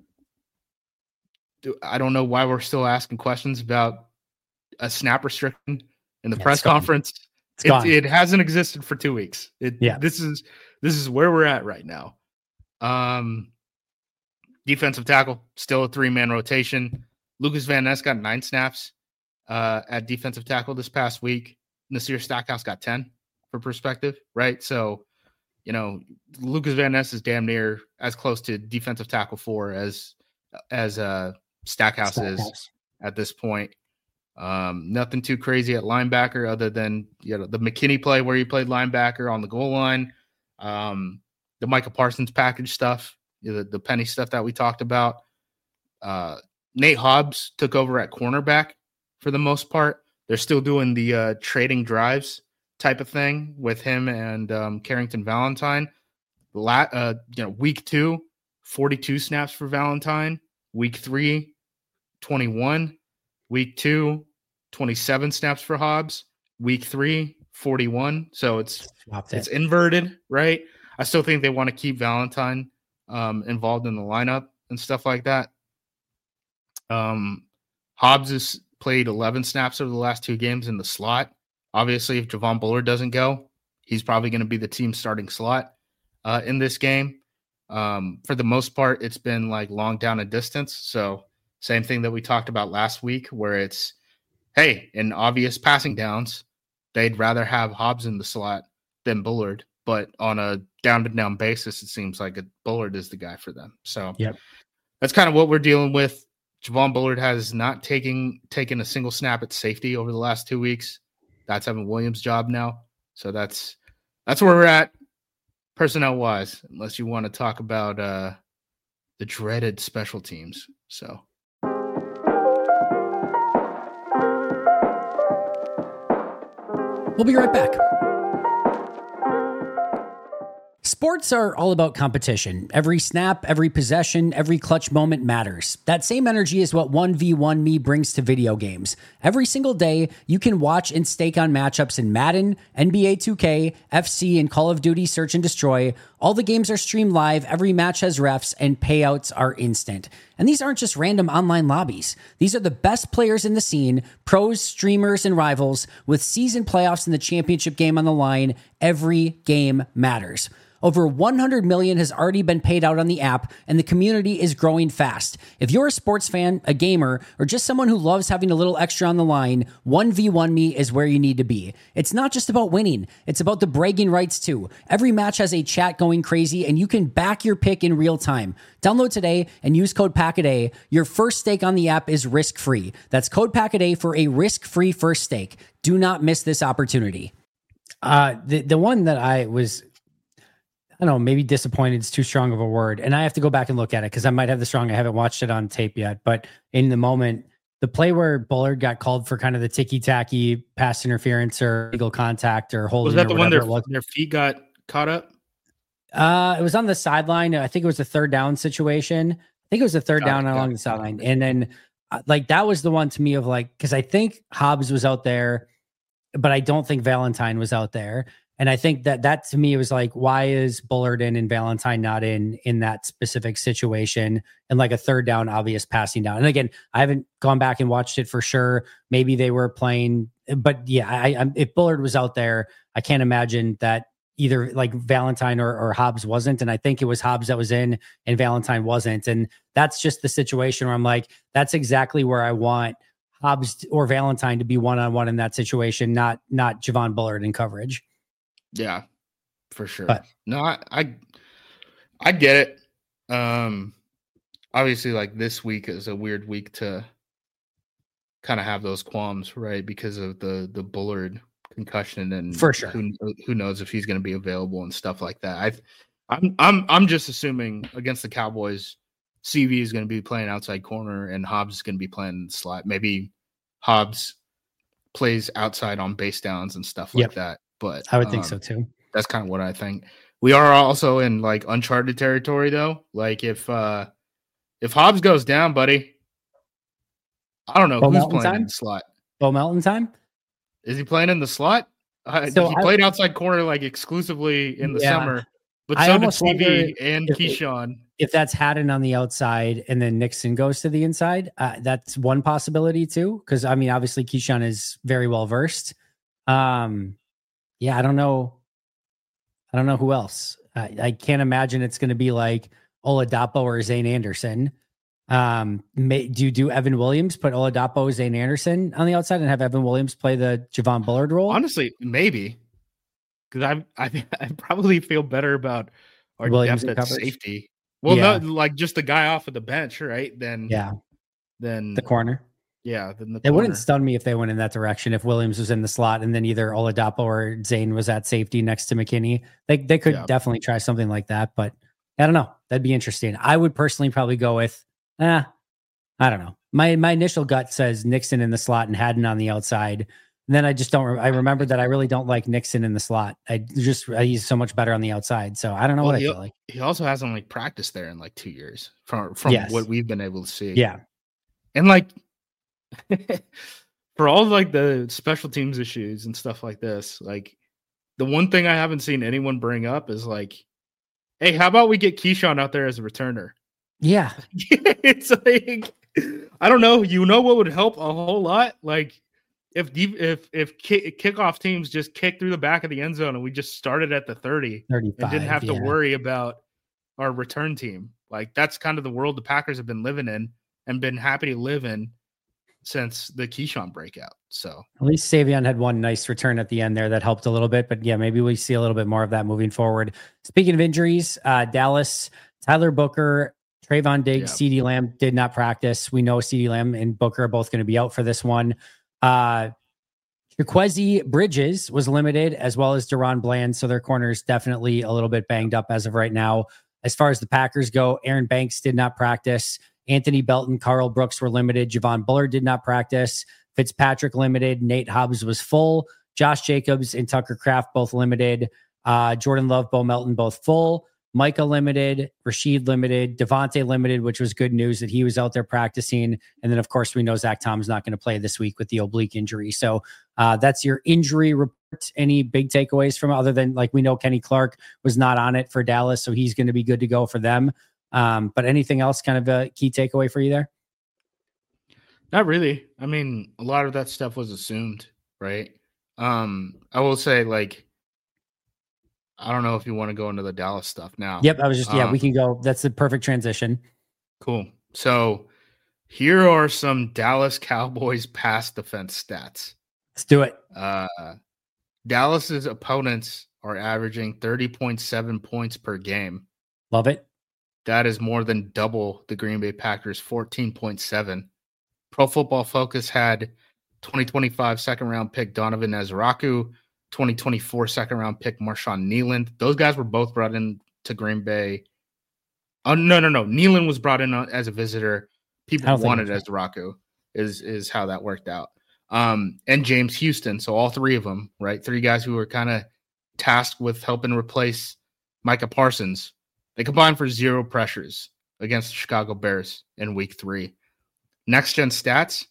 I don't know why we're still asking questions about a snap restriction in the yeah, press conference. It, it hasn't existed for two weeks. It, yeah. This is this is where we're at right now. Um, defensive tackle, still a three-man rotation. Lucas Van Ness got nine snaps uh, at defensive tackle this past week. Nasir Stackhouse got ten, for perspective, right? So, you know, Lucas Van Ness is damn near as close to defensive tackle four as as uh, Stackhouse, Stackhouse is at this point. Um, nothing too crazy at linebacker other than, you know, the McKinney play where he played linebacker on the goal line. Um, the Micah Parsons package stuff, the, the penny stuff that we talked about. Uh, Nate Hobbs took over at cornerback for the most part. They're still doing the uh, trading drives type of thing with him and um, Carrington Valentine. La- uh, you know, week two, forty-two snaps for Valentine. Week three, twenty-one. Week two, twenty-seven snaps for Hobbs. Week three, forty-one. So it's Swapped it's it. inverted, right? I still think they want to keep Valentine um, involved in the lineup and stuff like that. Um, Hobbs has played eleven snaps over the last two games in the slot. Obviously, if Javon Bullard doesn't go, he's probably going to be the team starting slot uh, in this game. Um, for the most part, it's been like long down and distance. So same thing that we talked about last week, where it's, hey, in obvious passing downs, they'd rather have Hobbs in the slot than Bullard. But on a down-to-down basis, it seems like a Bullard is the guy for them. So yep. That's kind of what we're dealing with. Javon Bullard has not taken, taken a single snap at safety over the last two weeks. That's Evan Williams' job now. So that's that's where we're at. personnel wise, unless you want to talk about uh, the dreaded special teams. So we'll be right back. Sports are all about competition. Every snap, every possession, every clutch moment matters. That same energy is what one v one Me brings to video games. Every single day, you can watch and stake on matchups in Madden, N B A two K, F C, and Call of Duty Search and Destroy. All the games are streamed live, every match has refs, and payouts are instant. And these aren't just random online lobbies. These are the best players in the scene, pros, streamers, and rivals, with season playoffs and the championship game on the line. Every game matters. Over one hundred million has already been paid out on the app, and the community is growing fast. If you're a sports fan, a gamer, or just someone who loves having a little extra on the line, one v one Me is where you need to be. It's not just about winning, it's about the bragging rights too. Every match has a chat going crazy, and you can back your pick in real time. Download today and use code PACKADAY. Your first stake on the app is risk-free. That's code PACKADAY for a risk-free first stake. Do not miss this opportunity. Uh, the, the one that I was... I don't know, maybe disappointed is too strong of a word. And I have to go back and look at it because I might have the strong. I haven't watched it on tape yet. But in the moment, the play where Bullard got called for kind of the ticky-tacky pass interference or legal contact or holding. Was that the one their, was. their feet got caught up? Uh, it was on the sideline. I think it was a third down situation. I think it was a third got down it, along the sideline. And then uh, like that was the one to me of like, because I think Hobbs was out there, but I don't think Valentine was out there. And I think that that to me was like, why is Bullard in and Valentine not in in that specific situation? And like a third down, obvious passing down. And again, I haven't gone back and watched it for sure. Maybe they were playing, but yeah, I, I, if Bullard was out there, I can't imagine that either like Valentine or, or Hobbs wasn't. And I think it was Hobbs that was in and Valentine wasn't. And that's just the situation where I'm like, that's exactly where I want Hobbs or Valentine to be one-on-one in that situation, not not Javon Bullard in coverage. Yeah, for sure. But, no, I, I I get it. Um, obviously, like this week is a weird week to kind of have those qualms, right? Because of the the Bullard concussion, and for sure, who who knows if he's going to be available and stuff like that. I, I'm I'm I'm just assuming against the Cowboys, C V is going to be playing outside corner, and Hobbs is going to be playing slot. Maybe Hobbs plays outside on base downs and stuff like yep. that. But I would think um, so too. That's kind of what I think. We are also in like uncharted territory though. Like if uh if Hobbs goes down, buddy, I don't know Bo who's Melton playing time? in the slot. Bo Melton time? Is he playing in the slot? Uh, So he I, played outside corner like exclusively in the yeah, summer, but I so did almost T V wonder and if, Keyshawn. If that's Haddon on the outside and then Nixon goes to the inside, uh, that's one possibility too. Because I mean, obviously Keyshawn is very well versed. Um, yeah, I don't know. I don't know who else. I, I can't imagine it's going to be like Oladapo or Zane Anderson. Um, may, do you do Evan Williams, put Oladapo, Zane Anderson on the outside and have Evan Williams play the Javon Bullard role? Honestly, maybe. Because I, I I probably feel better about our Williams depth at coverage. safety. Well, yeah. no, like just the guy off of the bench, right? Then yeah, then the corner. Yeah, then the it corner. wouldn't stun me if they went in that direction. If Williams was in the slot and then either Oladapo or Zane was at safety next to McKinney, they they could yeah. definitely try something like that. But I don't know. That'd be interesting. I would personally probably go with, eh, I don't know. My my initial gut says Nixon in the slot and Haddon on the outside. And then I just don't. I remember that I really don't like Nixon in the slot. I just I, he's so much better on the outside. So I don't know well, what he, I feel like. He also hasn't like practiced there in like two years from from yes. what we've been able to see. Yeah, and like. For all like the special teams issues and stuff like this, like the one thing I haven't seen anyone bring up is like, hey, how about we get Keyshawn out there as a returner? Yeah. It's like, I don't know. You know what would help a whole lot? Like if if if kick, kickoff teams just kick through the back of the end zone and we just started at the thirty and didn't have yeah. to worry about our return team. Like that's kind of the world the Packers have been living in and been happy to live in since the Keyshawn breakout. So at least Savion had one nice return at the end there that helped a little bit. But yeah, maybe we see a little bit more of that moving forward. Speaking of injuries, uh, Dallas, Tyler Booker, Trayvon Diggs, yeah. CeeDee Lamb did not practice. We know CeeDee Lamb and Booker are both going to be out for this one. Uh, Chikwueze Bridges was limited, as well as Deron Bland. So their corners definitely a little bit banged up as of right now. As far as the Packers go, Aaron Banks did not practice. Anthony Belton, Carl Brooks were limited. Javon Bullard did not practice. Fitzpatrick limited. Nate Hobbs was full. Josh Jacobs and Tucker Kraft both limited. Uh, Jordan Love, Bo Melton both full. Micah limited. Rashid limited. Devontae limited, which was good news that he was out there practicing. And then, of course, we know Zach Tom's not going to play this week with the oblique injury. So uh, that's your injury report. Any big takeaways from other than, like, we know Kenny Clark was not on it for Dallas, so he's going to be good to go for them. Um, but anything else kind of a key takeaway for you there? Not really. I mean, a lot of that stuff was assumed, right? Um, I will say, like, I don't know if you want to go into the Dallas stuff now. Yep, I was just, yeah, um, we can go. That's the perfect transition. Cool. So here are some Dallas Cowboys pass defense stats. Let's do it. Uh, Dallas's opponents are averaging thirty point seven points per game. Love it. That is more than double the Green Bay Packers' fourteen point seven. Pro Football Focus had twenty twenty-five second round pick Donovan Ezraku, twenty twenty-four second round pick Marshawn Nealand. Those guys were both brought in to Green Bay. Oh, no, no, no. Nealand was brought in as a visitor. People wanted Ezraku is, is how that worked out. Um, and James Houston. So all three of them, right? Three guys who were kind of tasked with helping replace Micah Parsons. They combined for zero pressures against the Chicago Bears in week three. Next gen stats.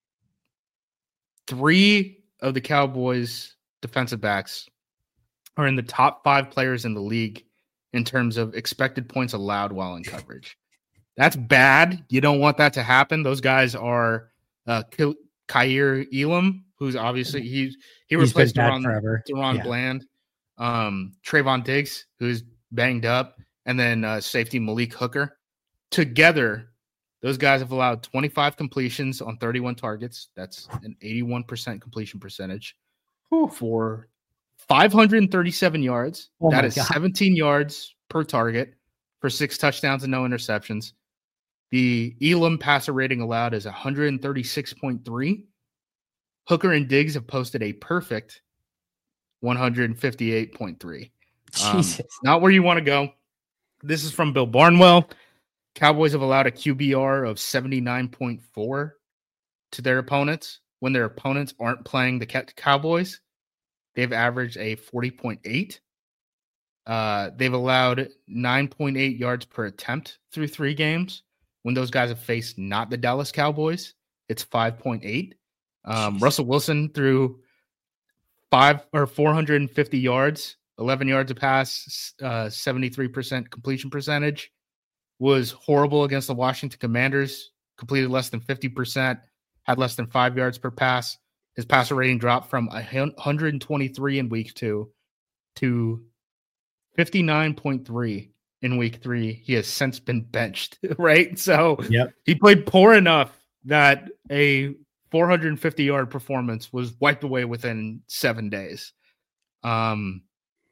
Three of the Cowboys defensive backs are in the top five players in the league in terms of expected points allowed while in coverage. That's bad. You don't want that to happen. Those guys are uh, Kaiir Elam, who's obviously he he He's replaced been bad Deron, forever. Deron Yeah. Bland, um, Trayvon Diggs, who's banged up, and then uh, safety Malik Hooker. Together, those guys have allowed twenty-five completions on thirty-one targets. That's an eighty-one percent completion percentage for five hundred thirty-seven yards. Oh that my is God. seventeen yards per target for six touchdowns and no interceptions. The Elam passer rating allowed is one thirty-six point three. Hooker and Diggs have posted a perfect one fifty-eight point three. Um, Jesus. not where you want to go. This is from Bill Barnwell. Cowboys have allowed a Q B R of seventy-nine point four to their opponents. When their opponents aren't playing the Cowboys, they've averaged a forty point eight. Uh, they've allowed nine point eight yards per attempt through three games. When those guys have faced not the Dallas Cowboys, it's five point eight. Um, Russell Wilson threw five or four hundred fifty yards, eleven yards a pass, uh, seventy-three percent completion percentage. Was horrible against the Washington Commanders, completed less than fifty percent, had less than five yards per pass. His passer rating dropped from one twenty-three in week two to fifty-nine point three in week three. He has since been benched, right? So Yep. he played poor enough that a four hundred fifty yard performance was wiped away within seven days. Um,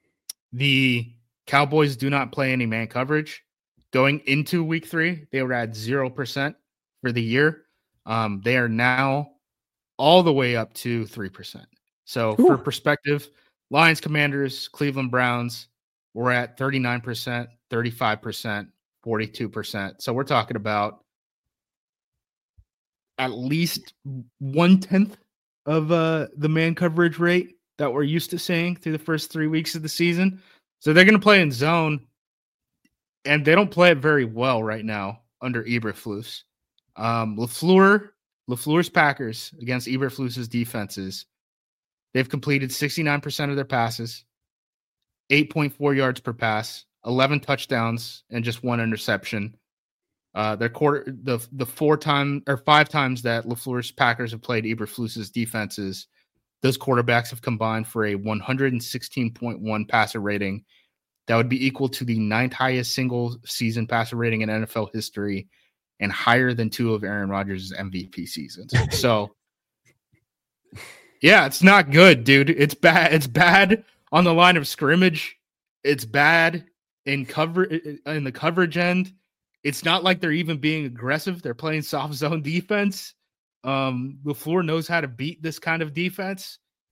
the Cowboys do not play any man coverage. Going into week three, they were at zero percent for the year. Um, they are now all the way up to three percent. So Ooh. for perspective, Lions, Commanders, Cleveland Browns, we're at thirty-nine percent, thirty-five percent, forty-two percent. So we're talking about at least one-tenth of uh, the man coverage rate that we're used to seeing through the first three weeks of the season. So they're going to play in zone, and they don't play it very well right now under Eberflus. Um, LaFleur, LaFleur's Packers against Eberflus's defenses, they've completed sixty-nine percent of their passes, eight point four yards per pass, eleven touchdowns, and just one interception. Uh, their quarter, the the four time or five times that LaFleur's Packers have played Eberflus's defenses, those quarterbacks have combined for a one sixteen point one passer rating. That would be equal to the ninth highest single season passer rating in N F L history, and higher than two of Aaron Rodgers' M V P seasons. So, yeah, it's not good, dude. It's bad. It's bad on the line of scrimmage. It's bad in cover in the coverage end. It's not like they're even being aggressive. They're playing soft zone defense. Um, LaFleur knows how to beat this kind of defense.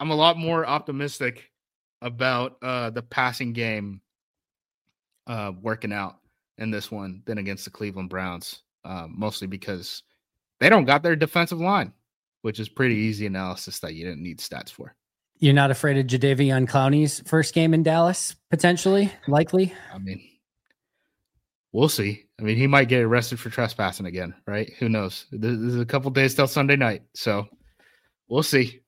I'm a lot more optimistic about uh, the passing game uh, working out in this one than against the Cleveland Browns, uh, mostly because they don't got their defensive line, which is pretty easy analysis that you didn't need stats for. You're not afraid of Jadeveon Clowney's first game in Dallas, potentially, likely? I mean, we'll see. I mean, he might get arrested for trespassing again, right? Who knows? There's a couple days till Sunday night, so we'll see.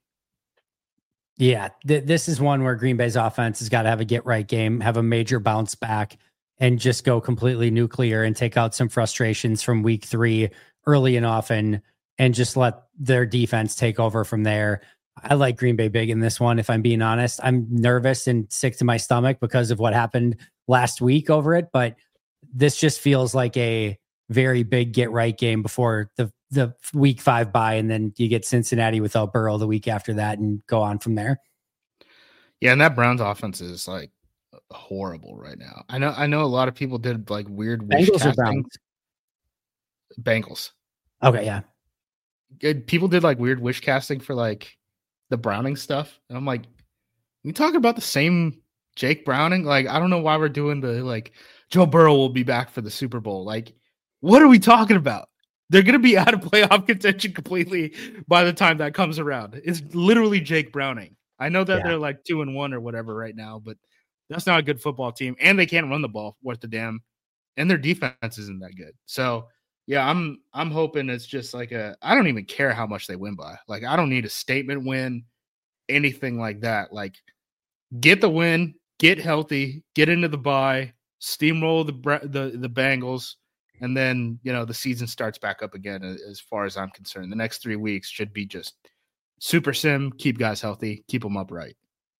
Yeah, th- this is one where Green Bay's offense has got to have a get-right game, have a major bounce back, and just go completely nuclear and take out some frustrations from week three early and often, and just let their defense take over from there. I like Green Bay big in this one, if I'm being honest. I'm nervous and sick to my stomach because of what happened last week over it, but this just feels like a very big get-right game before the, the week five bye, and then you get Cincinnati without Burrow the week after that and go on from there. Yeah, and that Browns offense is like horrible right now. I know I know a lot of people did like weird wish Bengals or casting. Browns? Bengals. Okay, yeah. Good. People did like weird wish casting for like the Browning stuff. And I'm like, we talking about the same Jake Browning? Like, I don't know why we're doing the like Joe Burrow will be back for the Super Bowl. Like, what are we talking about? They're going to be out of playoff contention completely by the time that comes around. It's literally Jake Browning. I know that yeah. they're like two and one or whatever right now, but that's not a good football team. And they can't run the ball worth the damn. And their defense isn't that good. So yeah, I'm I'm hoping it's just like a I don't even care how much they win by. Like, I don't need a statement win, anything like that. Like, get the win, get healthy, get into the bye, steamroll the the the Bengals, and then, you know, the season starts back up again. As far as I'm concerned, the next three weeks should be just super sim, keep guys healthy, keep them upright.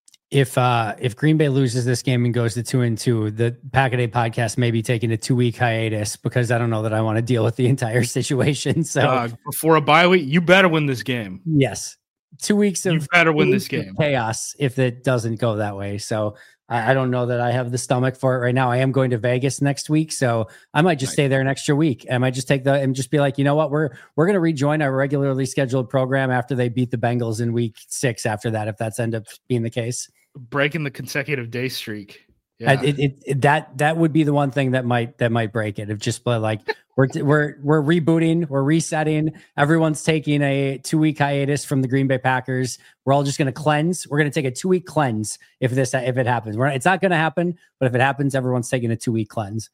If uh, if Green Bay loses this game and goes to two and two, the Pack a Day podcast may be taking a two week hiatus because I don't know that I want to deal with the entire situation. So uh, before a bye week, you better win this game. Yes, two weeks of you better win this game. Chaos if it doesn't go that way. So I, I don't know that I have the stomach for it right now. I am going to Vegas next week, so I might just right. stay there an extra week. I might just take the and just be like, you know what, we're we're going to rejoin our regularly scheduled program after they beat the Bengals in week six. After that, if that's end up being the case. Breaking the consecutive day streak. Yeah. It, it, it, that that would be the one thing that might that might break it. If just like we're we're we're rebooting, we're resetting. Everyone's taking a two week hiatus from the Green Bay Packers. We're all just going to cleanse. We're going to take a two week cleanse if this if it happens. We're, it's not going to happen, but if it happens, everyone's taking a two week cleanse.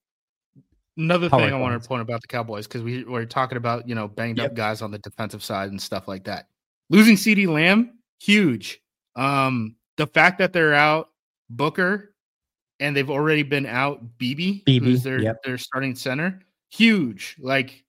Another Power thing I want to point about the Cowboys, because we were talking about, you know, banged yep. up guys on the defensive side and stuff like that. Losing CeeDee Lamb, huge. Um, The fact that they're out Booker and they've already been out Beebe, Beebe who's their, yep. their starting center, huge. Like,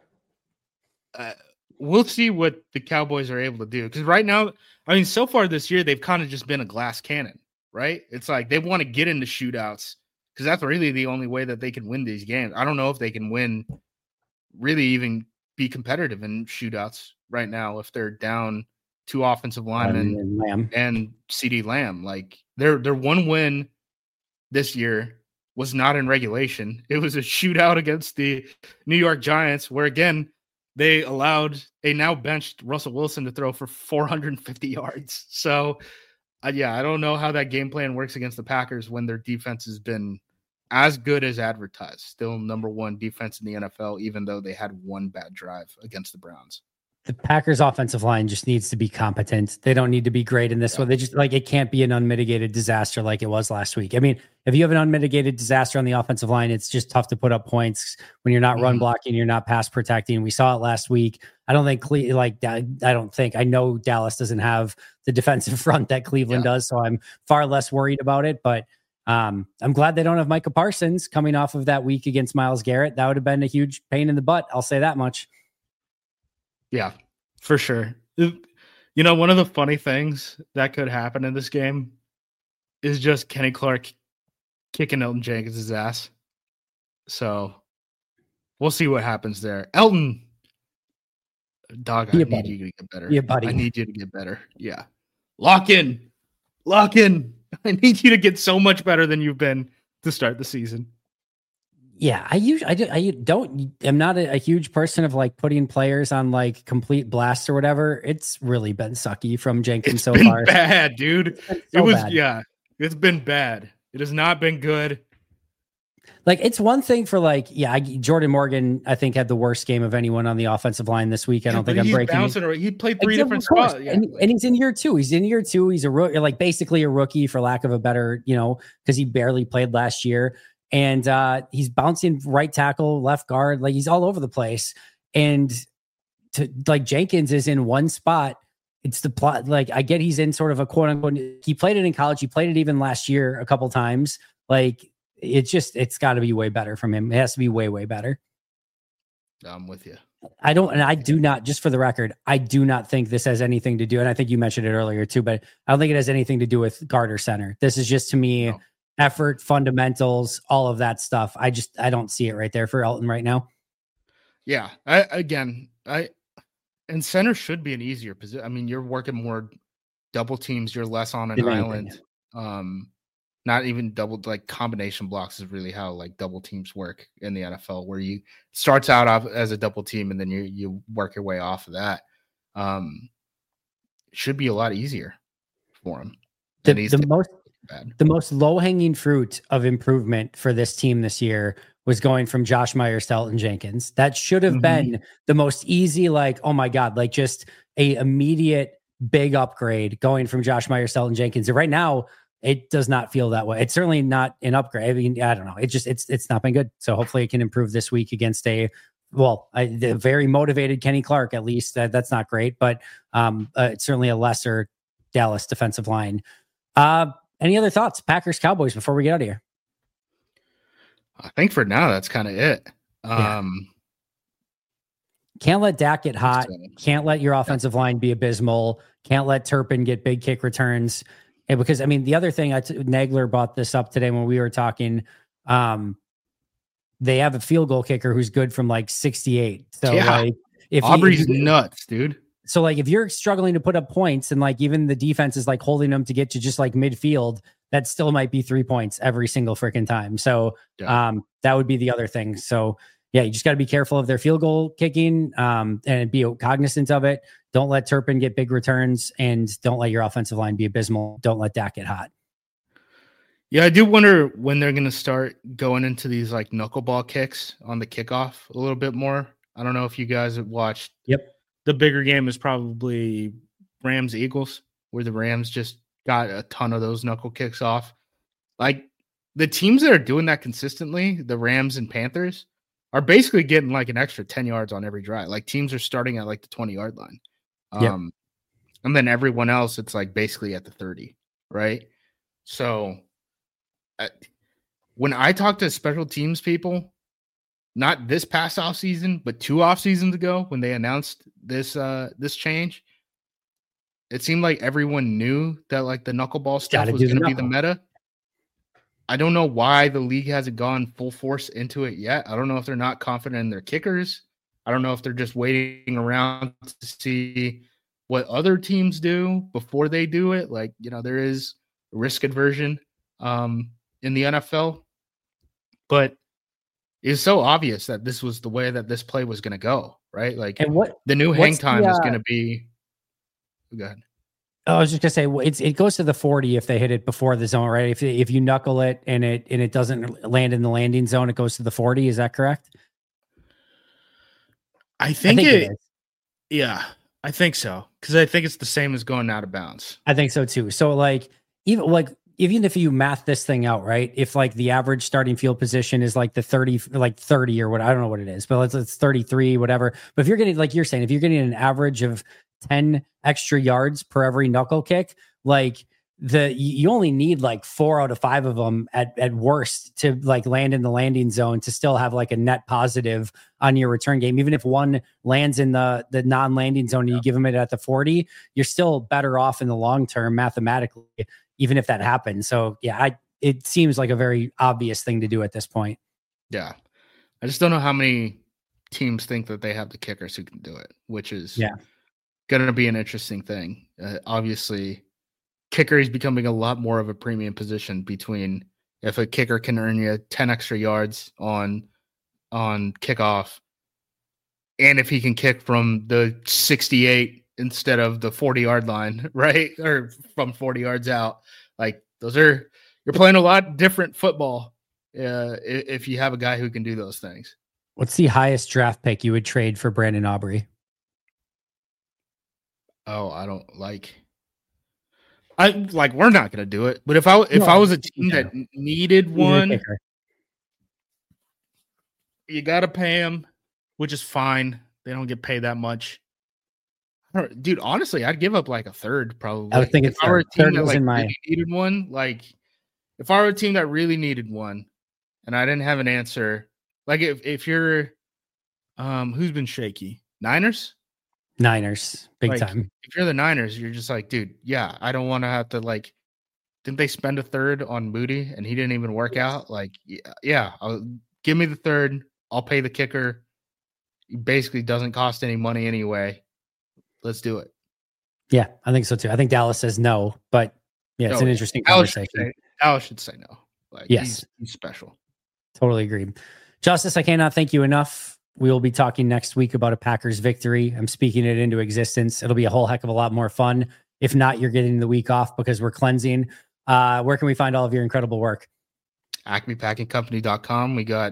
uh, we'll see what the Cowboys are able to do. Because right now, I mean, so far this year, they've kind of just been a glass cannon, right? It's like they want to get into shootouts because that's really the only way that they can win these games. I don't know if they can win, really even be competitive in shootouts right now if they're down two offensive linemen and, Lamb. and CeeDee Lamb. Like their their one win this year was not in regulation. It was a shootout against the New York Giants, where again they allowed a now benched Russell Wilson to throw for four hundred fifty yards. So uh, yeah, I don't know how that game plan works against the Packers when their defense has been as good as advertised. Still number one defense in the N F L, even though they had one bad drive against the Browns. The Packers offensive line just needs to be competent. They don't need to be great in this yeah. one. They just like, it can't be an unmitigated disaster like it was last week. I mean, if you have an unmitigated disaster on the offensive line, it's just tough to put up points when you're not mm-hmm. run blocking, you're not pass protecting. We saw it last week. I don't think Cle- like I don't think I know Dallas doesn't have the defensive front that Cleveland yeah. does. So I'm far less worried about it, but um, I'm glad they don't have Micah Parsons coming off of that week against Myles Garrett. That would have been a huge pain in the butt. I'll say that much. Yeah, for sure. You know, one of the funny things that could happen in this game is just Kenny Clark kicking Elton Jenkins' ass. So we'll see what happens there. Elton, dog, I yeah, need buddy. you to get better. Yeah, buddy. I need you to get better. Yeah. Lock in. Lock in. I need you to get so much better than you've been to start the season. Yeah, I usually I, do, I don't I'm not a, a huge person of like putting players on like complete blast or whatever. It's really been sucky from Jenkins It's so been far. bad, dude. So it was bad. yeah, it's been bad. It has not been good. Like it's one thing for like yeah, I, Jordan Morgan I think had the worst game of anyone on the offensive line this week. I Yeah, don't think I'm he's breaking. Bouncing around. He played three Like, different of course. spots, yeah, and, like, and he's in year two. He's in year two. He's a rookie, like basically a rookie for lack of a better, you know, because he barely played last year. And uh, he's bouncing right tackle, left guard, like he's all over the place. And to like Jenkins is in one spot. It's the plot. Like I get he's in sort of a quote unquote. He played it in college. He played it even last year a couple times. Like it's just it's got to be way better from him. It has to be way way better. I'm with you. I don't, and I do not, just for the record, I do not think this has anything to do, and I think you mentioned it earlier too, but I don't think it has anything to do with Carter Center. This is just to me no. effort, fundamentals, all of that stuff. I just, I don't see it right there for Elton right now. Yeah. I, again, I, and center should be an easier position. I mean, you're working more double teams. You're less on an island. Um, Not even double, like combination blocks is really how like double teams work in the N F L, where you starts out off as a double team and then you you work your way off of that. Um, should be a lot easier for him. The, the most bad. the most low hanging fruit of improvement for this team this year was going from Josh Myers to Elton Jenkins. That should have mm-hmm. been the most easy, like, oh my God, like just a immediate big upgrade going from Josh Myers to Elton Jenkins. And right now, it does not feel that way. It's certainly not an upgrade. I mean, I don't know. It just, it's, it's not been good. So hopefully it can improve this week against a, well, a, the very motivated Kenny Clark, at least. That, that's not great, but um, uh, it's certainly a lesser Dallas defensive line. Uh, any other thoughts? Packers, Cowboys, before we get out of here? I think for now, that's kind of it. Um, yeah. Can't let Dak get hot. Can't let your offensive line be abysmal. Can't let Turpin get big kick returns. And because, I mean, the other thing, I t- Nagler brought this up today when we were talking. Um, they have a field goal kicker who's good from like sixty-eight. So, yeah. like, if Aubrey's you, if you, nuts, dude. So, like, if you're struggling to put up points and like even the defense is like holding them to get to just like midfield, that still might be three points every single freaking time. So, yeah. um, that would be the other thing. So, yeah, you just got to be careful of their field goal kicking um, and be cognizant of it. Don't let Turpin get big returns, and don't let your offensive line be abysmal. Don't let Dak get hot. Yeah, I do wonder when they're going to start going into these like knuckleball kicks on the kickoff a little bit more. I don't know if you guys have watched. Yep. The bigger game is probably Rams Eagles, where the Rams just got a ton of those knuckle kicks off. Like the teams that are doing that consistently, the Rams and Panthers, are basically getting like an extra ten yards on every drive. Like teams are starting at like the twenty yard line. Um, yep. And then everyone else, it's like basically at the thirty, right? So uh, when I talk to special teams people, not this past off season, but two off seasons ago, when they announced this, uh, this change, it seemed like everyone knew that like the knuckleball stuff was going to be the meta. I don't know why the league hasn't gone full force into it yet. I don't know if they're not confident in their kickers. I don't know if they're just waiting around to see what other teams do before they do it. Like, you know, there is risk aversion um, in the N F L, but it's so obvious that this was the way that this play was going to go, right? Like, and what the new hang time the, uh, is going to be. Go ahead. I was just gonna say it's it goes to the forty if they hit it before the zone, right? If if you knuckle it and it and it doesn't land in the landing zone, it goes to the forty. Is that correct? I think, I think it, it is. Yeah, I think so, because I think it's the same as going out of bounds. I think so too. So like even like even if you math this thing out, right? If like the average starting field position is like the thirty, like thirty or what, I don't know what it is, but let's it's thirty-three, whatever. But if you're getting, like you're saying, if you're getting an average of ten extra yards per every knuckle kick, like the you only need like four out of five of them at, at worst to like land in the landing zone to still have like a net positive on your return game. Even if one lands in the the non-landing zone and you give them it at the forty, you're still better off in the long term mathematically, even if that happens. So yeah, I it seems like a very obvious thing to do at this point. Yeah, I just don't know how many teams think that they have the kickers who can do it, which is yeah. going to be an interesting thing. Uh, obviously, kicker is becoming a lot more of a premium position between if a kicker can earn you ten extra yards on on kickoff, and if he can kick from the sixty-eight instead of the forty-yard line, right? Or from forty yards out. Like, those are – you're playing a lot different football uh, if you have a guy who can do those things. What's the highest draft pick you would trade for Brandon Aubrey? Oh, I don't like – I like we're not going to do it. But if I if no, I was a team that needed one, you got to pay him, which is fine. They don't get paid that much. Dude, honestly, I'd give up like a third probably. I was thinking if I were a team that like my... really needed one, like if I were a team that really needed one and I didn't have an answer, like if, if you're um who's been shaky? Niners? Niners, big like, time. If you're the Niners, you're just like, dude, yeah, I don't want to have to like didn't they spend a third on Moody and he didn't even work out? Like, yeah, yeah I'll, give me the third, I'll pay the kicker. It basically doesn't cost any money anyway. Let's do it. Yeah, I think so too. I think Dallas says no, but yeah, it's no, an interesting Dallas conversation. Should say, Dallas should say no. Like, yes, he's, he's special. Totally agreed. Justice, I cannot thank you enough. We will be talking next week about a Packers victory. I'm speaking it into existence. It'll be a whole heck of a lot more fun. If not, you're getting the week off because we're cleansing. Uh, where can we find all of your incredible work? acme packing company dot com. We got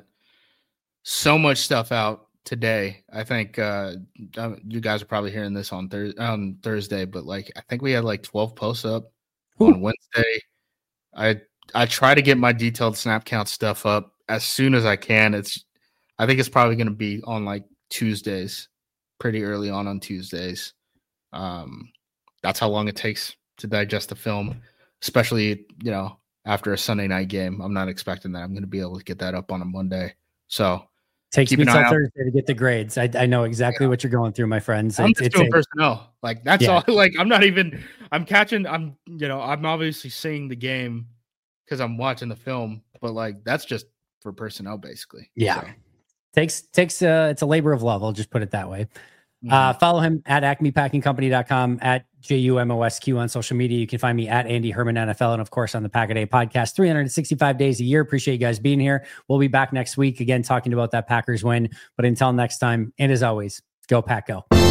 so much stuff out today. I think uh you guys are probably hearing this on, thir- on Thursday, but like I think we had like twelve posts up Ooh. on Wednesday. I I try to get my detailed snap count stuff up as soon as I can. It's I think it's probably going to be on like Tuesdays, pretty early on on Tuesdays. Um, that's how long it takes to digest the film, especially you know after a Sunday night game. I'm not expecting that I'm going to be able to get that up on a Monday. So. Takes me till Thursday to get the grades. I, I know exactly yeah. what you're going through, my friends. I'm it's, just it's doing a, personnel. Like that's yeah. all. Like I'm not even. I'm catching. I'm you know. I'm obviously seeing the game because I'm watching the film. But like that's just for personnel, basically. Yeah, so. takes takes. Uh, it's a labor of love. I'll just put it that way. Mm-hmm. Uh, follow him at acme packing company dot com, at J U M O S Q on social media. You can find me at Andy Herman N F L, and of course on the Pack a Day podcast, three hundred sixty-five days a year. Appreciate you guys being here. We'll be back next week again talking about that Packers win. But until next time, and as always, go Pack Go.